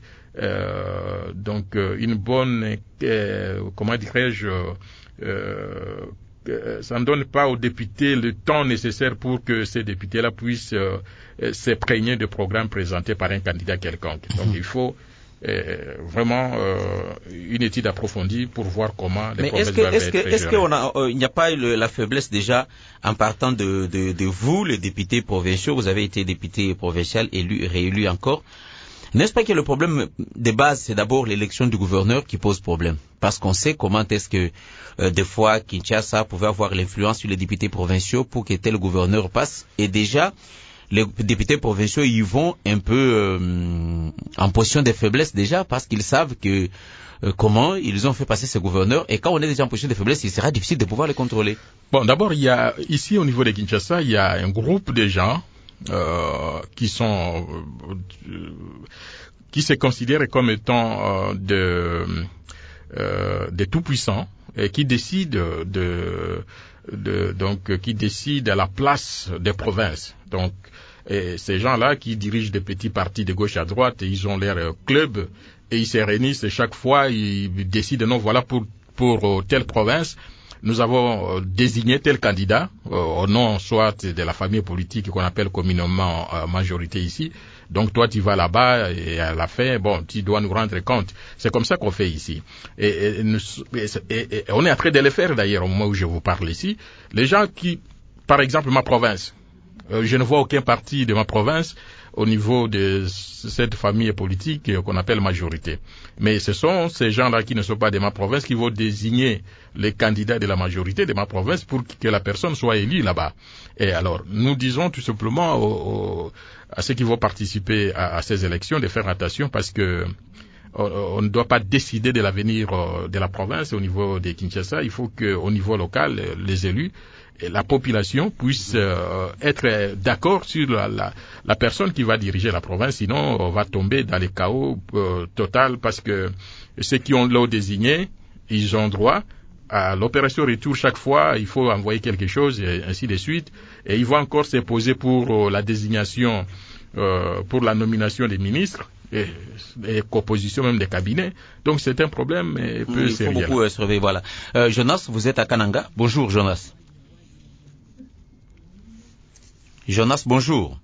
euh, donc euh, une bonne, euh, comment dirais-je, euh, ça ne donne pas aux députés le temps nécessaire pour que ces députés-là puissent euh, s'imprégner de programmes présentés par un candidat quelconque. Donc il faut euh, vraiment euh, une étude approfondie pour voir comment les Mais provinces est-ce que, doivent est-ce être que, gérées. Est-ce qu'il euh, n'y a pas eu le, la faiblesse déjà en partant de, de, de vous, les députés provinciaux? Vous avez été député provincial, élu, réélu encore. N'est-ce pas que le problème de base, c'est d'abord l'élection du gouverneur qui pose problème? Parce qu'on sait comment est-ce que euh, des fois Kinshasa pouvait avoir l'influence sur les députés provinciaux pour que tel gouverneur passe. Et déjà, les députés provinciaux y vont un peu euh, en position de faiblesse déjà parce qu'ils savent que euh, comment ils ont fait passer ce gouverneur. Et quand on est déjà en position de faiblesse, il sera difficile de pouvoir les contrôler. Bon, d'abord, il y a ici au niveau de Kinshasa, il y a un groupe de gens Euh, qui sont euh, qui se considèrent comme étant euh, de euh, des tout puissants et qui décident de, de donc qui décident à la place des provinces. Donc et ces gens-là qui dirigent des petits partis de gauche à droite, ils ont leur club et ils se réunissent et chaque fois ils décident non voilà pour pour euh, telle province. Nous avons euh, désigné tel candidat euh, au nom soit de la famille politique qu'on appelle communément euh, majorité ici. Donc toi tu vas là-bas et à la fin, bon, tu dois nous rendre compte. C'est comme ça qu'on fait ici. Et, et, nous, et, et, et on est en train de le faire d'ailleurs au moment où je vous parle ici. Les gens qui, par exemple ma province, euh, je ne vois aucun parti de ma province au niveau de cette famille politique qu'on appelle majorité. Mais ce sont ces gens-là qui ne sont pas de ma province qui vont désigner les candidats de la majorité de ma province pour que la personne soit élue là-bas. Et alors, nous disons tout simplement aux, aux, à ceux qui vont participer à, à ces élections de faire attention parce que on, on ne doit pas décider de l'avenir de la province au niveau de Kinshasa. Il faut qu'au niveau local, les élus et la population puisse euh, être d'accord sur la, la, la personne qui va diriger la province, sinon on va tomber dans le chaos euh, total parce que ceux qui ont l'eau désigné, ils ont droit à l'opération retour chaque fois, il faut envoyer quelque chose et ainsi de suite, et ils vont encore se poser pour euh, la désignation, euh, pour la nomination des ministres et, et composition même des cabinets. Donc c'est un problème un peu mmh, sérieux. Il faut beaucoup euh, surveiller, voilà. Euh, Jonas, vous êtes à Kananga. Bonjour Jonas. Jonas, bonjour.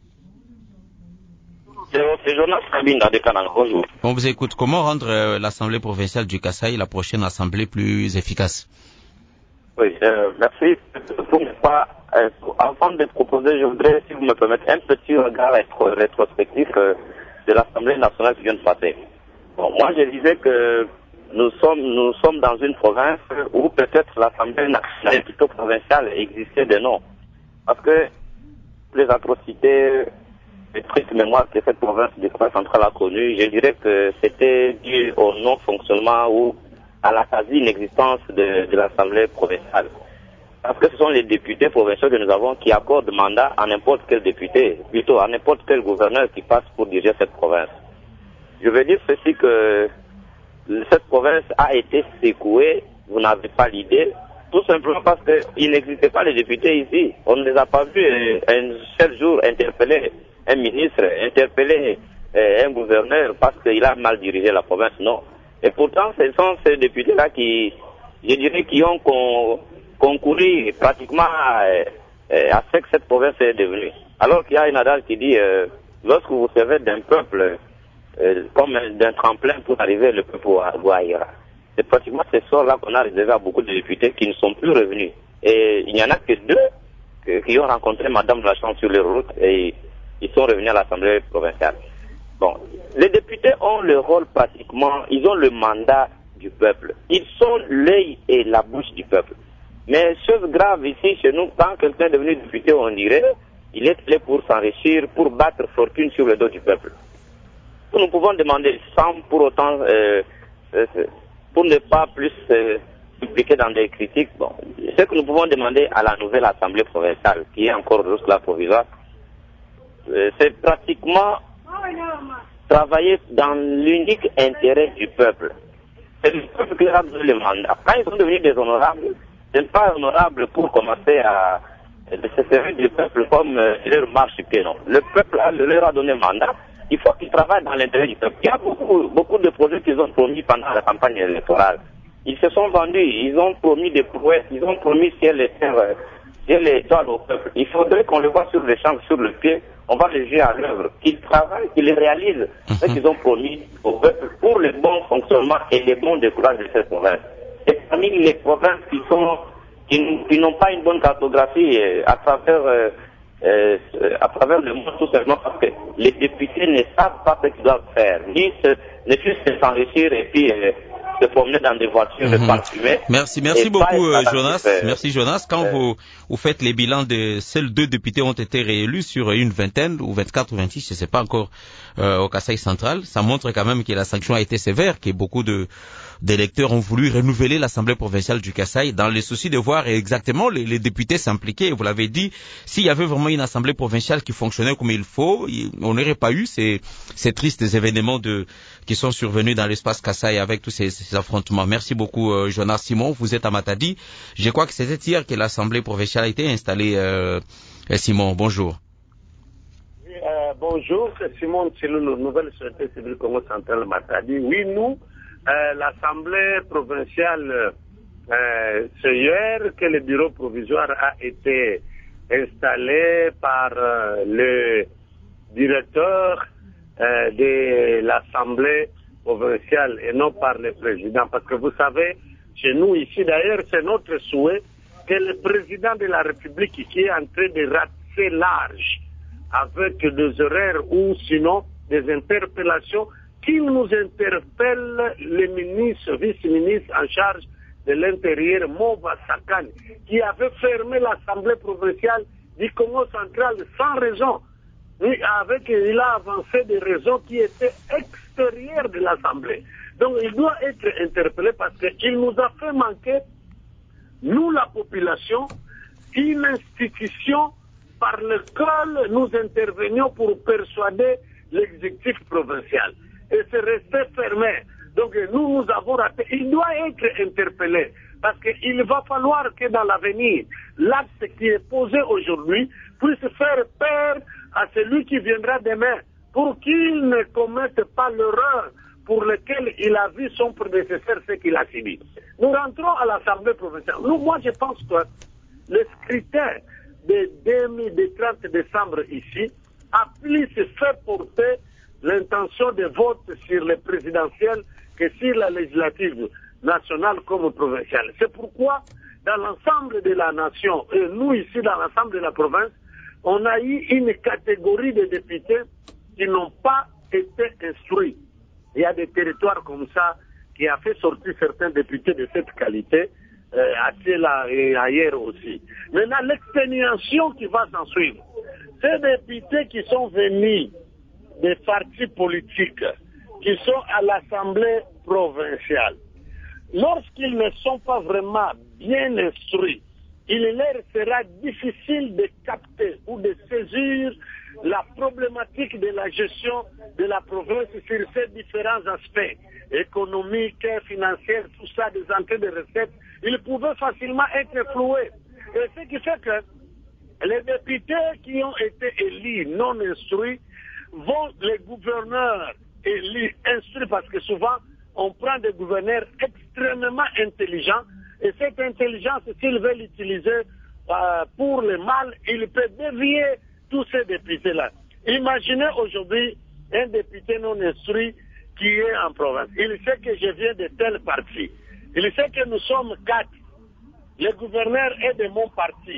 C'est Jonas Kabinda de Kananga, bonjour. On vous écoute. Comment rendre euh, l'Assemblée provinciale du Kasaï, la prochaine Assemblée, plus efficace? Oui, euh, merci. Pour ne pas, euh, avant de proposer, je voudrais, si vous me permettez, un petit regard rétrospectif euh, de l'Assemblée nationale qui vient de passer. Bon, moi, je disais que nous sommes, nous sommes dans une province où peut-être l'Assemblée nationale, plutôt provinciale, existait de nom. Parce que les atrocités, les tristes mémoires que cette province de Kasaï centrale a connues, je dirais que c'était dû au non-fonctionnement ou à la quasi-inexistence de, de l'Assemblée provinciale. Parce que ce sont les députés provinciaux que nous avons qui accordent mandat à n'importe quel député, plutôt à n'importe quel gouverneur qui passe pour diriger cette province. Je veux dire ceci que cette province a été secouée, vous n'avez pas l'idée, tout simplement parce qu'il n'existait pas les députés ici. On ne les a pas vus un seul jour interpeller un ministre, interpeller un gouverneur parce qu'il a mal dirigé la province, non. Et pourtant, ce sont ces députés-là qui, je dirais, qui ont con, concouru pratiquement à, à ce que cette province est devenue. Alors qu'il y a une adage qui dit, euh, lorsque vous servez d'un peuple euh, comme d'un tremplin pour arriver, le peuple vous haïra. C'est pratiquement ce sort-là qu'on a réservé à beaucoup de députés qui ne sont plus revenus. Et il n'y en a que deux que, qui ont rencontré Madame Lachance sur les routes et ils sont revenus à l'Assemblée provinciale. Bon, les députés ont le rôle pratiquement, ils ont le mandat du peuple. Ils sont l'œil et la bouche du peuple. Mais chose grave ici chez nous, quand quelqu'un est devenu député, on dirait, il est là pour s'enrichir, pour battre fortune sur le dos du peuple. Nous pouvons demander, sans pour autant, euh, euh, pour ne pas plus euh, s'impliquer dans des critiques, bon, ce que nous pouvons demander à la nouvelle Assemblée provinciale, qui est encore jusque-là provisoire, euh, c'est pratiquement travailler dans l'unique intérêt du peuple. C'est le peuple qui leur a donné le mandat. Quand ils sont devenus des honorables, ce n'est pas honorable pour commencer à se servir du peuple comme euh, leur marche pied, non. Le peuple a, leur a donné le mandat. Il faut qu'ils travaillent dans l'intérêt du peuple. Il y a beaucoup, beaucoup de projets qu'ils ont promis pendant la campagne électorale. Ils se sont vendus, ils ont promis des prouesses, ils ont promis ciel et terre, ciel et étoiles au peuple. Il faudrait qu'on le voit sur les champs, sur le pied, on va les jouer à l'œuvre, qu'ils travaillent, qu'ils réalisent ce qu'ils ont promis au peuple pour le bon fonctionnement et le bon décourage de cette province. Et parmi les provinces qui sont, qui, qui n'ont pas une bonne cartographie euh, à travers, euh, euh, à travers le monde, tout simplement parce que les députés ne savent pas ce qu'ils doivent faire, ni se, ne puissent s'enrichir et puis euh, se promener dans des voitures mm-hmm. parfumées. Merci, merci beaucoup euh, Jonas. Euh, merci Jonas. Quand euh, vous, vous faites les bilans de seuls deux députés ont été réélus sur une vingtaine ou vingt-quatre ou vingt-six, je ne sais pas encore, euh, au Kasaï central, ça montre quand même que la sanction a été sévère, que beaucoup de d'électeurs ont voulu renouveler l'Assemblée provinciale du Kasaï dans le souci de voir exactement les, les députés s'impliquer. Vous l'avez dit, s'il y avait vraiment une Assemblée provinciale qui fonctionnait comme il faut, on n'aurait pas eu ces, ces tristes événements de, qui sont survenus dans l'espace Kasaï avec tous ces, ces affrontements. Merci beaucoup euh, Jonas. Simon, vous êtes à Matadi. Je crois que c'était hier que l'Assemblée provinciale a été installée. Euh, Simon, bonjour. Oui, euh, bonjour, c'est Simon Tchilou, le nouvel secrétaire civil Congo central Matadi. Oui, nous, Euh, l'Assemblée provinciale, euh, c'est hier que le bureau provisoire a été installé par euh, le directeur euh, de l'Assemblée provinciale et non par le président. Parce que vous savez, chez nous ici d'ailleurs, c'est notre souhait que le président de la République qui est en train de ratisser large avec des horaires ou sinon des interpellations qui nous interpellent les ministres, vice-ministres en charge de l'Intérieur, Mova Sakane, qui avait fermé l'Assemblée provinciale du Congo central sans raison. Oui, avec, il a avancé des raisons qui étaient extérieures de l'Assemblée. Donc il doit être interpellé parce qu'il nous a fait manquer, nous la population, une institution par laquelle nous intervenions pour persuader l'exécutif provincial. Et c'est resté fermé. Donc nous, nous avons raté. Il doit être interpellé parce qu'il va falloir que dans l'avenir, l'acte qui est posé aujourd'hui puisse faire peur à celui qui viendra demain pour qu'il ne commette pas l'erreur pour laquelle il a vu son prédécesseur ce qu'il a subi. Nous rentrons à l'Assemblée provinciale. Nous, moi, je pense que le scrutin de trente décembre ici a plus fait porter l'intention de vote sur les présidentielles que sur la législative nationale comme provinciale. C'est pourquoi, dans l'ensemble de la nation, et nous ici dans l'ensemble de la province, on a eu une catégorie de députés qui n'ont pas été instruits. Il y a des territoires comme ça qui a fait sortir certains députés de cette qualité, euh, à Tiela et ailleurs aussi. Maintenant, l'exténuation qui va s'en suivre, ces députés qui sont venus des partis politiques, qui sont à l'Assemblée provinciale, lorsqu'ils ne sont pas vraiment bien instruits, il leur sera difficile de capter ou de saisir la problématique de la gestion de la province sur ces différents aspects économiques, financiers, tout ça, des entrées de recettes. Ils pouvaient facilement être floués. Et ce qui fait que les députés qui ont été élus non instruits vont, les gouverneurs élus instruits, parce que souvent on prend des gouverneurs extrêmement intelligents, et cette intelligence, s'ils veulent l'utiliser euh, pour le mal, il peut dévier tous ces députés-là. Imaginez aujourd'hui un député non instruit qui est en province. Il sait que je viens de tel parti. Il sait que nous sommes quatre. Le gouverneur est de mon parti.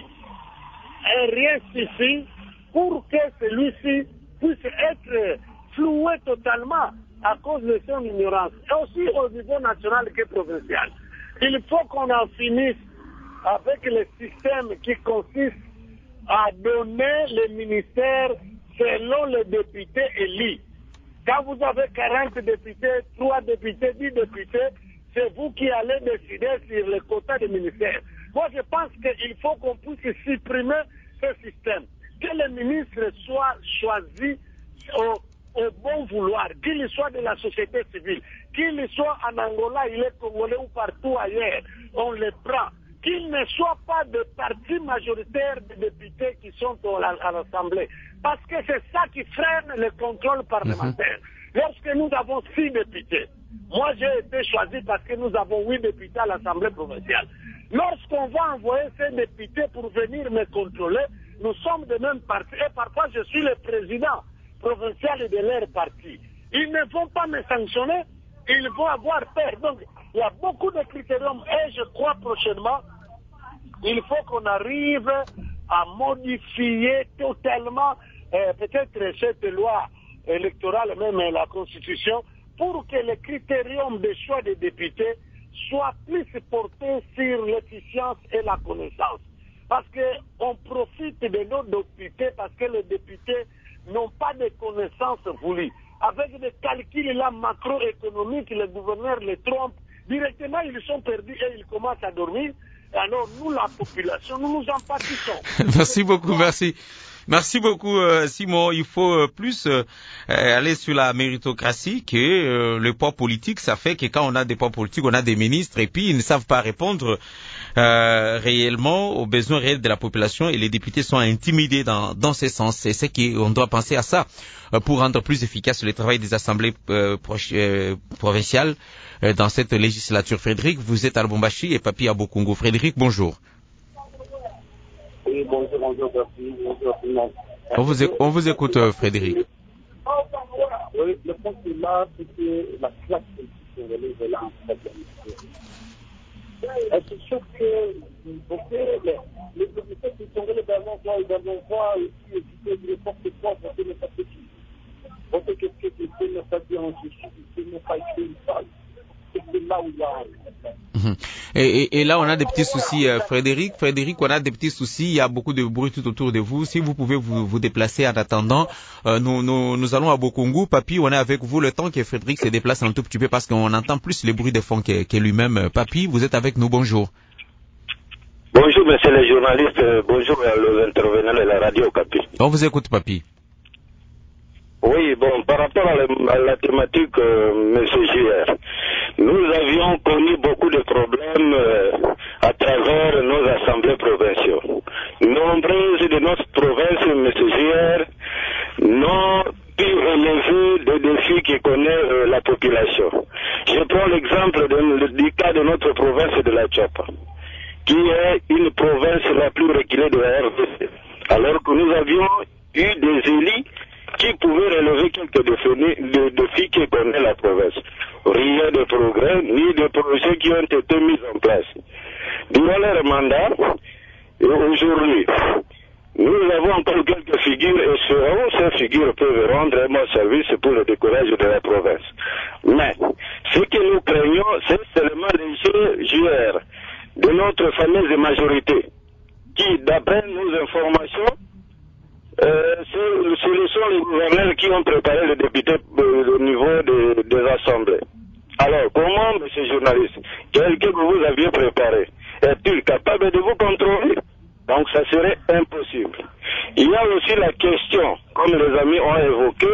Et rien suffit pour que celui-ci puisse être floué totalement à cause de son ignorance. Et aussi au niveau national que provincial. Il faut qu'on en finisse avec le système qui consiste à donner les ministères selon les députés élus. Quand vous avez quarante députés, trois députés, dix députés, c'est vous qui allez décider sur le quota des ministères. Moi, je pense qu'il faut qu'on puisse supprimer ce système. Que les ministres soient choisis au, au bon vouloir, qu'ils soient de la société civile, qu'ils soient en Angola, il est congolais ou partout ailleurs, on les prend. Qu'il ne soit pas de parti majoritaire de députés qui sont à l'Assemblée. Parce que c'est ça qui freine le contrôle parlementaire. Mm-hmm. Lorsque nous avons six députés, moi j'ai été choisi parce que nous avons huit députés à l'Assemblée provinciale. Lorsqu'on va envoyer ces députés pour venir me contrôler, nous sommes de même parti. Et parfois je suis le président provincial de leur parti. Ils ne vont pas me sanctionner, ils vont avoir peur. Donc il y a beaucoup de critériums et je crois prochainement il faut qu'on arrive à modifier totalement euh, peut-être cette loi électorale, même la Constitution, pour que le critérium de choix des députés soit plus porté sur l'efficience et la connaissance. Parce qu'on profite de nos députés parce que les députés n'ont pas de connaissances voulues. Avec des calculs là macroéconomiques, les gouverneurs les trompent. Directement, ils sont perdus et ils commencent à dormir. Alors, nous, la population, nous nous en pâtissons. Merci beaucoup, merci. Merci beaucoup, euh, Simon. Il faut euh, plus euh, aller sur la méritocratie que euh, le poids politique. Ça fait que quand on a des poids politiques, on a des ministres et puis ils ne savent pas répondre euh, réellement aux besoins réels de la population et les députés sont intimidés dans, dans ce sens. C'est ce qu'on doit penser à ça euh, pour rendre plus efficace le travail des assemblées euh, euh, provinciales euh, dans cette législature. Frédéric, vous êtes à Lubumbashi et Papi à Bokongo. Frédéric, bonjour. Oui, bonjour, bonjour, merci, bonjour tout le monde. On vous, on vous écoute, euh, Frédéric. Oui, le point là, c'est que la classe politique congolaise est là en fait. C'est sûr que beaucoup, les, les producteurs qui sont également quoi, également quoi, aussi, et puis que n'importe quoi, ça ne pas possible. On sait que ce que c'est ne pas dire en souci, c'est ne pas écrire une phrase. C'est là où il y a un problème. Et, et, et là, on a des petits soucis, euh, Frédéric. Frédéric, on a des petits soucis. Il y a beaucoup de bruit tout autour de vous. Si vous pouvez vous, vous déplacer en attendant, euh, nous, nous, nous allons à Bokongu. Papi, on est avec vous le temps que Frédéric se déplace un tout petit peu parce qu'on entend plus les bruits de fond que, que lui-même. Papi, vous êtes avec nous. Bonjour. Bonjour, monsieur le journaliste. Bonjour à l'intervenant de la radio, Papi. On vous écoute, Papi. Oui, bon, par rapport à la, à la thématique, euh, monsieur J R, nous avions connu beaucoup de problèmes euh, à travers nos assemblées provinciales. Nombreuses de nos provinces, monsieur J R, n'ont pu relever des défis que connaît euh, la population. Je prends l'exemple du cas de notre province de la Tchapa, qui est une province la plus reculée de la R D C, alors que nous avions eu des élus qui pouvaient relever quelques défis que connaît la province. Rien de progrès, ni de projets qui ont été mis en place. Durant leur mandat, et aujourd'hui, nous avons encore quelques figures et selon ces figures peuvent rendre un bon service pour le décollage de la province. Mais, ce que nous craignons, c'est seulement les G R de notre fameuse majorité, qui, d'après nos informations, Euh, ce sont les gouverneurs qui ont préparé les députés euh, au niveau des, des assemblées. Alors, comment, monsieur journaliste, quelqu'un que vous aviez préparé, est-il capable de vous contrôler? Donc, ça serait impossible. Il y a aussi la question, comme les amis ont évoqué,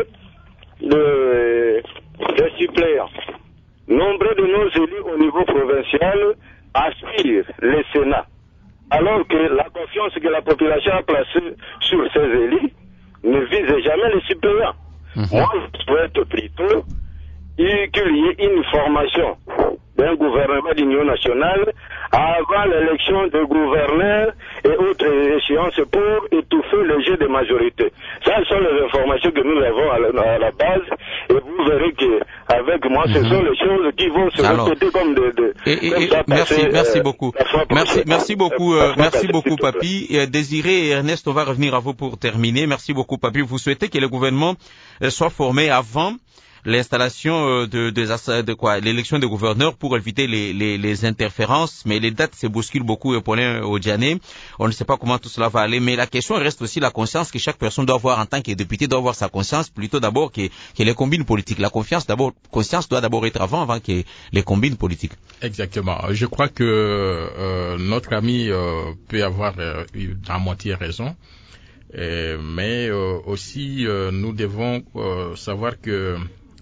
de, des suppléants. Nombre de nos élus au niveau provincial aspirent le Sénat, alors que la confiance que la population a placée sur ces élus ne vise jamais les suppléants. Mmh. Moi, je souhaite plutôt qu'il y ait une formation d'un gouvernement d'union nationale avant l'élection de gouverneurs et autres échéances pour étouffer le jeu de majorité. Ça, ce sont les informations que nous avons à la, à la base, et vous verrez qu'avec moi, mmh. ce sont les choses qui vont se Alors, répéter comme de... de et, et, comme ça, merci, passer, merci euh, beaucoup. Merci, merci beaucoup, euh, merci beaucoup, Papi. Et, Désiré et Ernest, on va revenir à vous pour terminer. Merci beaucoup, Papi. Vous souhaitez que le gouvernement euh, soit formé avant l'installation de, de, de quoi, l'élection des gouverneurs pour éviter les, les, les interférences, mais les dates se bousculent beaucoup et Paulin Odjané. On ne sait pas comment tout cela va aller, mais la question reste aussi la conscience que chaque personne doit avoir en tant que député, doit avoir sa conscience plutôt d'abord que, que les combines politiques. La confiance d'abord, conscience doit d'abord être avant, avant que les combines politiques. Exactement. Je crois que euh, notre ami euh, peut avoir euh, eu à moitié raison. Euh, mais euh, aussi euh, nous devons euh, savoir que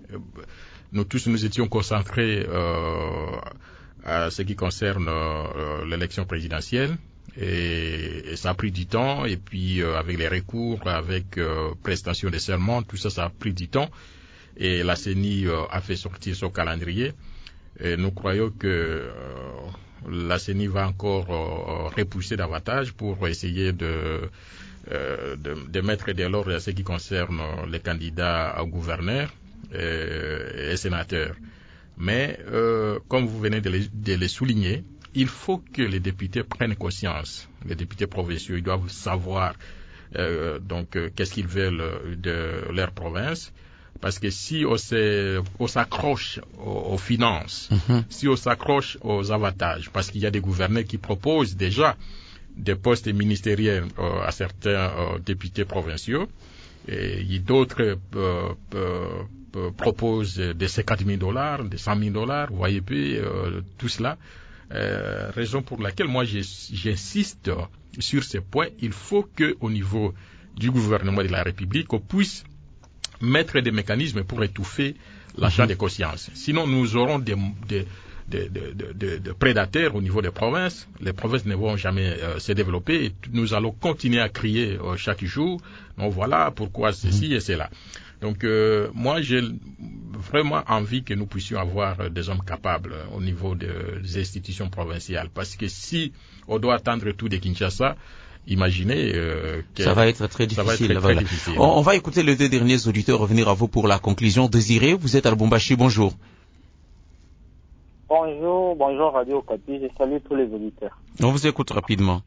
nous tous nous étions concentrés euh, à ce qui concerne euh, l'élection présidentielle et, et ça a pris du temps et puis euh, avec les recours, avec euh, prestation des serments, tout ça, ça a pris du temps et la C E N I euh, a fait sortir son calendrier et nous croyons que euh, la C E N I va encore euh, repousser davantage pour essayer de euh, de, de mettre de l'ordre à ce qui concerne les candidats au gouverneur et, et sénateurs. Mais euh, comme vous venez de les, de les souligner, il faut que les députés prennent conscience. Les députés provinciaux, ils doivent savoir euh, donc euh, qu'est-ce qu'ils veulent de leur province. Parce que si on, on s'accroche aux, aux finances, mm-hmm. si on s'accroche aux avantages, parce qu'il y a des gouverneurs qui proposent déjà des postes ministériels euh, à certains euh, députés provinciaux, et d'autres euh, euh, euh, proposent des cinquante mille dollars, des cent mille dollars, vous voyez puis euh, tout cela. Euh, raison pour laquelle moi j'insiste sur ce point, il faut qu'au niveau du gouvernement de la République, on puisse mettre des mécanismes pour étouffer l'achat mm-hmm. des consciences. Sinon, nous aurons des, des, des, des, des, des prédateurs au niveau des provinces. Les provinces ne vont jamais euh, se développer et nous allons continuer à crier euh, chaque jour. Donc voilà pourquoi ceci mm-hmm. et cela. Donc euh, moi, j'ai vraiment envie que nous puissions avoir des hommes capables au niveau de, des institutions provinciales. Parce que si on doit attendre tout de Kinshasa, imaginez euh, que ça va être très difficile. Ça va être très, voilà. très difficile. On, on va écouter les deux derniers auditeurs, revenir à vous pour la conclusion. Désiré, vous êtes à Lubumbashi, bonjour. Bonjour, bonjour Radio Okapi, je salue tous les auditeurs. On vous écoute rapidement.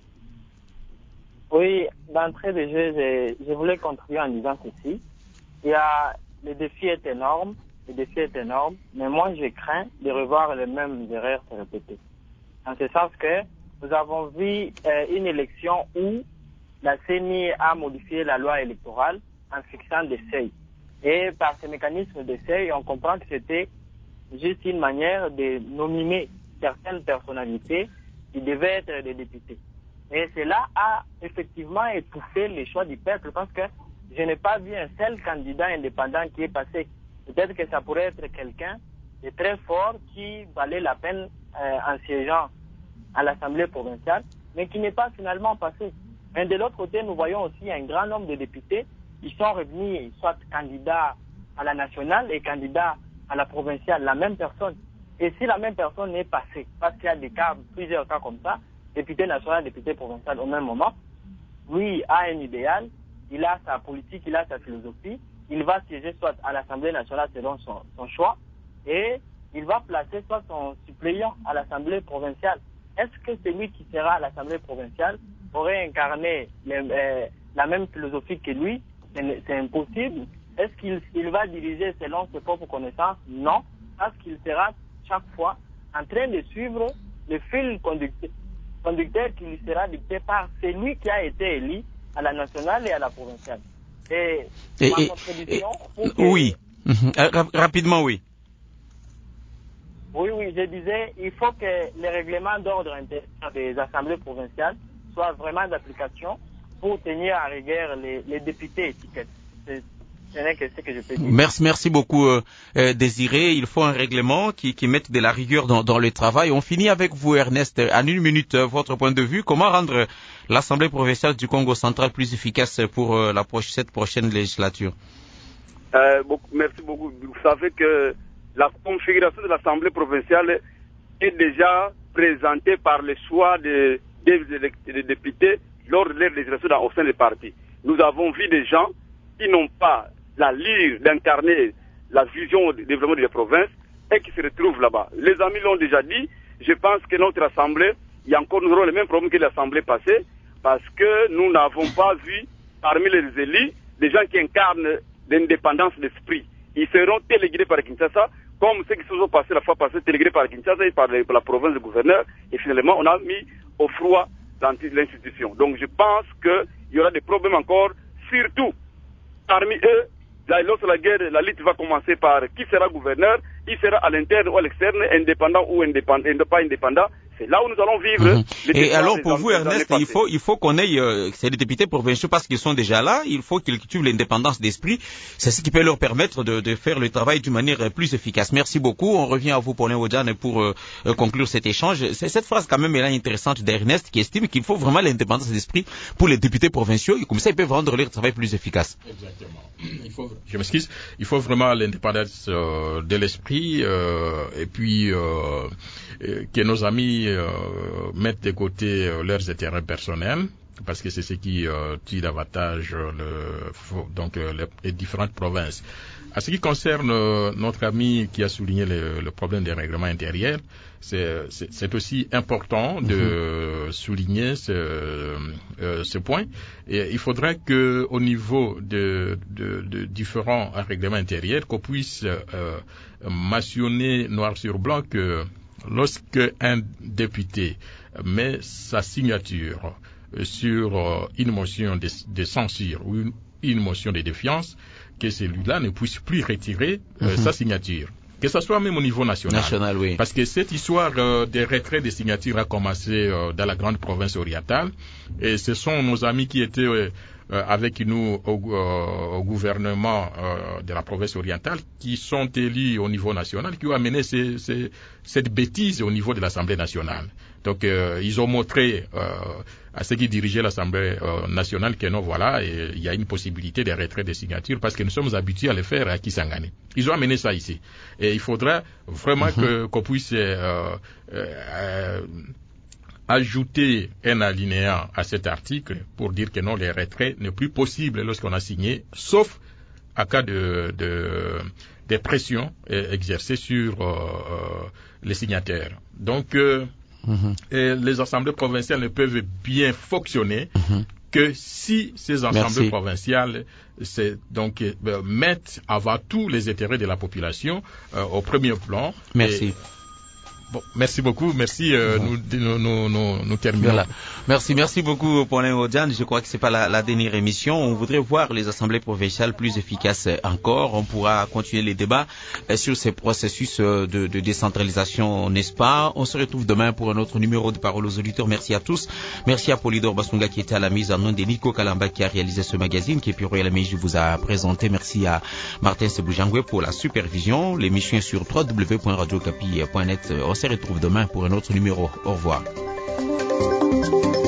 Oui, d'entrée de jeu, je, je voulais contribuer en disant ceci. Il y a, le défi est énorme, le défi est énorme, mais moi je crains de revoir les mêmes erreurs se répéter. En ce sens que nous avons vu euh, une élection où la C E N I a modifié la loi électorale en fixant des seuils. Et par ce mécanisme de seuil, on comprend que c'était juste une manière de nominer certaines personnalités qui devaient être des députés. Et cela a effectivement étouffé les choix du peuple parce que je n'ai pas vu un seul candidat indépendant qui est passé. Peut-être que ça pourrait être quelqu'un de très fort qui valait la peine euh, en siégeant à l'Assemblée provinciale, mais qui n'est pas finalement passé. Mais de l'autre côté, nous voyons aussi un grand nombre de députés qui sont revenus soit candidats à la nationale et candidats à la provinciale, la même personne. Et si la même personne est passée, parce qu'il y a des cas, plusieurs cas comme ça, député national, député provincial au même moment, lui a un idéal, il a sa politique, il a sa philosophie, il va siéger soit à l'Assemblée nationale selon son, son choix, et il va placer soit son suppléant à l'Assemblée provinciale. Est-ce que celui qui sera à l'Assemblée provinciale aurait incarné les, euh, la même philosophie que lui? C'est, c'est impossible. Est-ce qu'il il va diriger selon ses propres connaissances? Non, parce qu'il sera chaque fois en train de suivre le fil conducteur, conducteur qui lui sera dicté par celui qui a été élu à la nationale et à la provinciale. Et, et, ma et, contribution... et, que... Oui, rapidement, oui. Oui, oui, je disais, il faut que les règlements d'ordre intérieur des assemblées provinciales soient vraiment d'application pour tenir à rigueur les, les députés étiquettes. C'est, ce n'est que ce que je peux dire. Merci, merci beaucoup, euh, Désiré. Il faut un règlement qui, qui mette de la rigueur dans, dans le travail. On finit avec vous, Ernest. En une minute, votre point de vue. Comment rendre l'Assemblée provinciale du Congo central plus efficace pour euh, la proche, cette prochaine législature? euh, beaucoup, Merci beaucoup. Vous savez que la configuration de l'Assemblée provinciale est déjà présentée par le choix des, des, des, des députés lors de leur législation au sein des partis. Nous avons vu des gens qui n'ont pas la lyre d'incarner la vision du développement de la province et qui se retrouvent là-bas. Les amis l'ont déjà dit, je pense que notre Assemblée, il y a encore, nous aurons les mêmes problèmes que l'Assemblée passée, parce que nous n'avons pas vu parmi les élus des gens qui incarnent l'indépendance d'esprit. Ils seront téléguidés par Kinshasa, comme ceux qui se sont passés la fois passée, téléguidés par Kinshasa et par, les, par la province de gouverneur, et finalement on a mis au froid l'institution. Donc je pense qu'il y aura des problèmes encore, surtout parmi eux. Là, lorsque la guerre, la lutte va commencer par qui sera gouverneur, il sera à l'interne ou à l'externe, indépendant ou indépendant, pas indépendant. C'est là où nous allons vivre. Mmh. Et alors, pour vous, Ernest, il faut, il faut qu'on ait, euh, c'est les députés provinciaux parce qu'ils sont déjà là, il faut qu'ils cultivent l'indépendance d'esprit. C'est ce qui peut leur permettre de, de faire le travail d'une manière plus efficace. Merci beaucoup. On revient à vous, Paulin Odjane, pour euh, conclure cet échange. C'est cette phrase quand même est là intéressante d'Ernest qui estime qu'il faut vraiment l'indépendance d'esprit pour les députés provinciaux et comme ça ils peuvent rendre leur travail plus efficace. Exactement. Il faut, je m'excuse, il faut vraiment l'indépendance euh, de l'esprit euh, et puis euh, que nos amis euh, mettent de côté euh, leurs intérêts personnels, parce que c'est ce qui euh, tire davantage euh, le, donc euh, les, les différentes provinces. À ce qui concerne euh, notre ami qui a souligné le, le problème des règlements intérieurs, c'est, c'est, c'est aussi important de mm-hmm. souligner ce, euh, ce point. Et il faudrait que, au niveau de, de, de différents règlements intérieurs, qu'on puisse euh, mentionner noir sur blanc que lorsque un député met sa signature sur une motion de, de censure ou une, une motion de défiance, que celui-là ne puisse plus retirer euh, mm-hmm. sa signature. Que ce soit même au niveau national. National, oui. Parce que cette histoire euh, des retraits des signatures a commencé euh, dans la grande province orientale. Et ce sont nos amis qui étaient euh, avec nous au, euh, au gouvernement euh, de la province orientale qui sont élus au niveau national, qui ont amené ces, ces, cette bêtise au niveau de l'Assemblée nationale. Donc euh, ils ont montré euh, à ceux qui dirigeaient l'Assemblée euh, nationale que non, voilà, il y a une possibilité de retrait des signatures parce que nous sommes habitués à le faire à Kisangani. Ils ont amené ça ici. Et il faudra vraiment mm-hmm. que, qu'on puisse euh, euh, ajouter un alinéa à cet article pour dire que non, les retraits n'est plus possible lorsqu'on a signé, sauf à cas de, de des pressions exercées sur euh, les signataires. Donc, euh, mm-hmm. et les assemblées provinciales ne peuvent bien fonctionner mm-hmm. que si ces assemblées Merci. provinciales c'est, donc, euh, mettent avant tout les intérêts de la population euh, au premier plan. Merci. Et, Bon, merci beaucoup, merci. Euh, nous, nous, nous, nous, nous terminons. Voilà. Merci, merci beaucoup, Paulin Odiane. Je crois que c'est pas la, la dernière émission. On voudrait voir les assemblées provinciales plus efficaces encore. On pourra continuer les débats sur ces processus de, de décentralisation, n'est-ce pas? On se retrouve demain pour un autre numéro de Parole aux auditeurs. Merci à tous. Merci à Polydor Basunga qui était à la mise en onde, et Nico Kalamba qui a réalisé ce magazine, qui est Pierrot Elamejì vous a présenté. Merci à Martin Seboujangwe pour la supervision. L'émission est sur w w w point radio okapi point net. On se retrouve demain pour un autre numéro. Au revoir.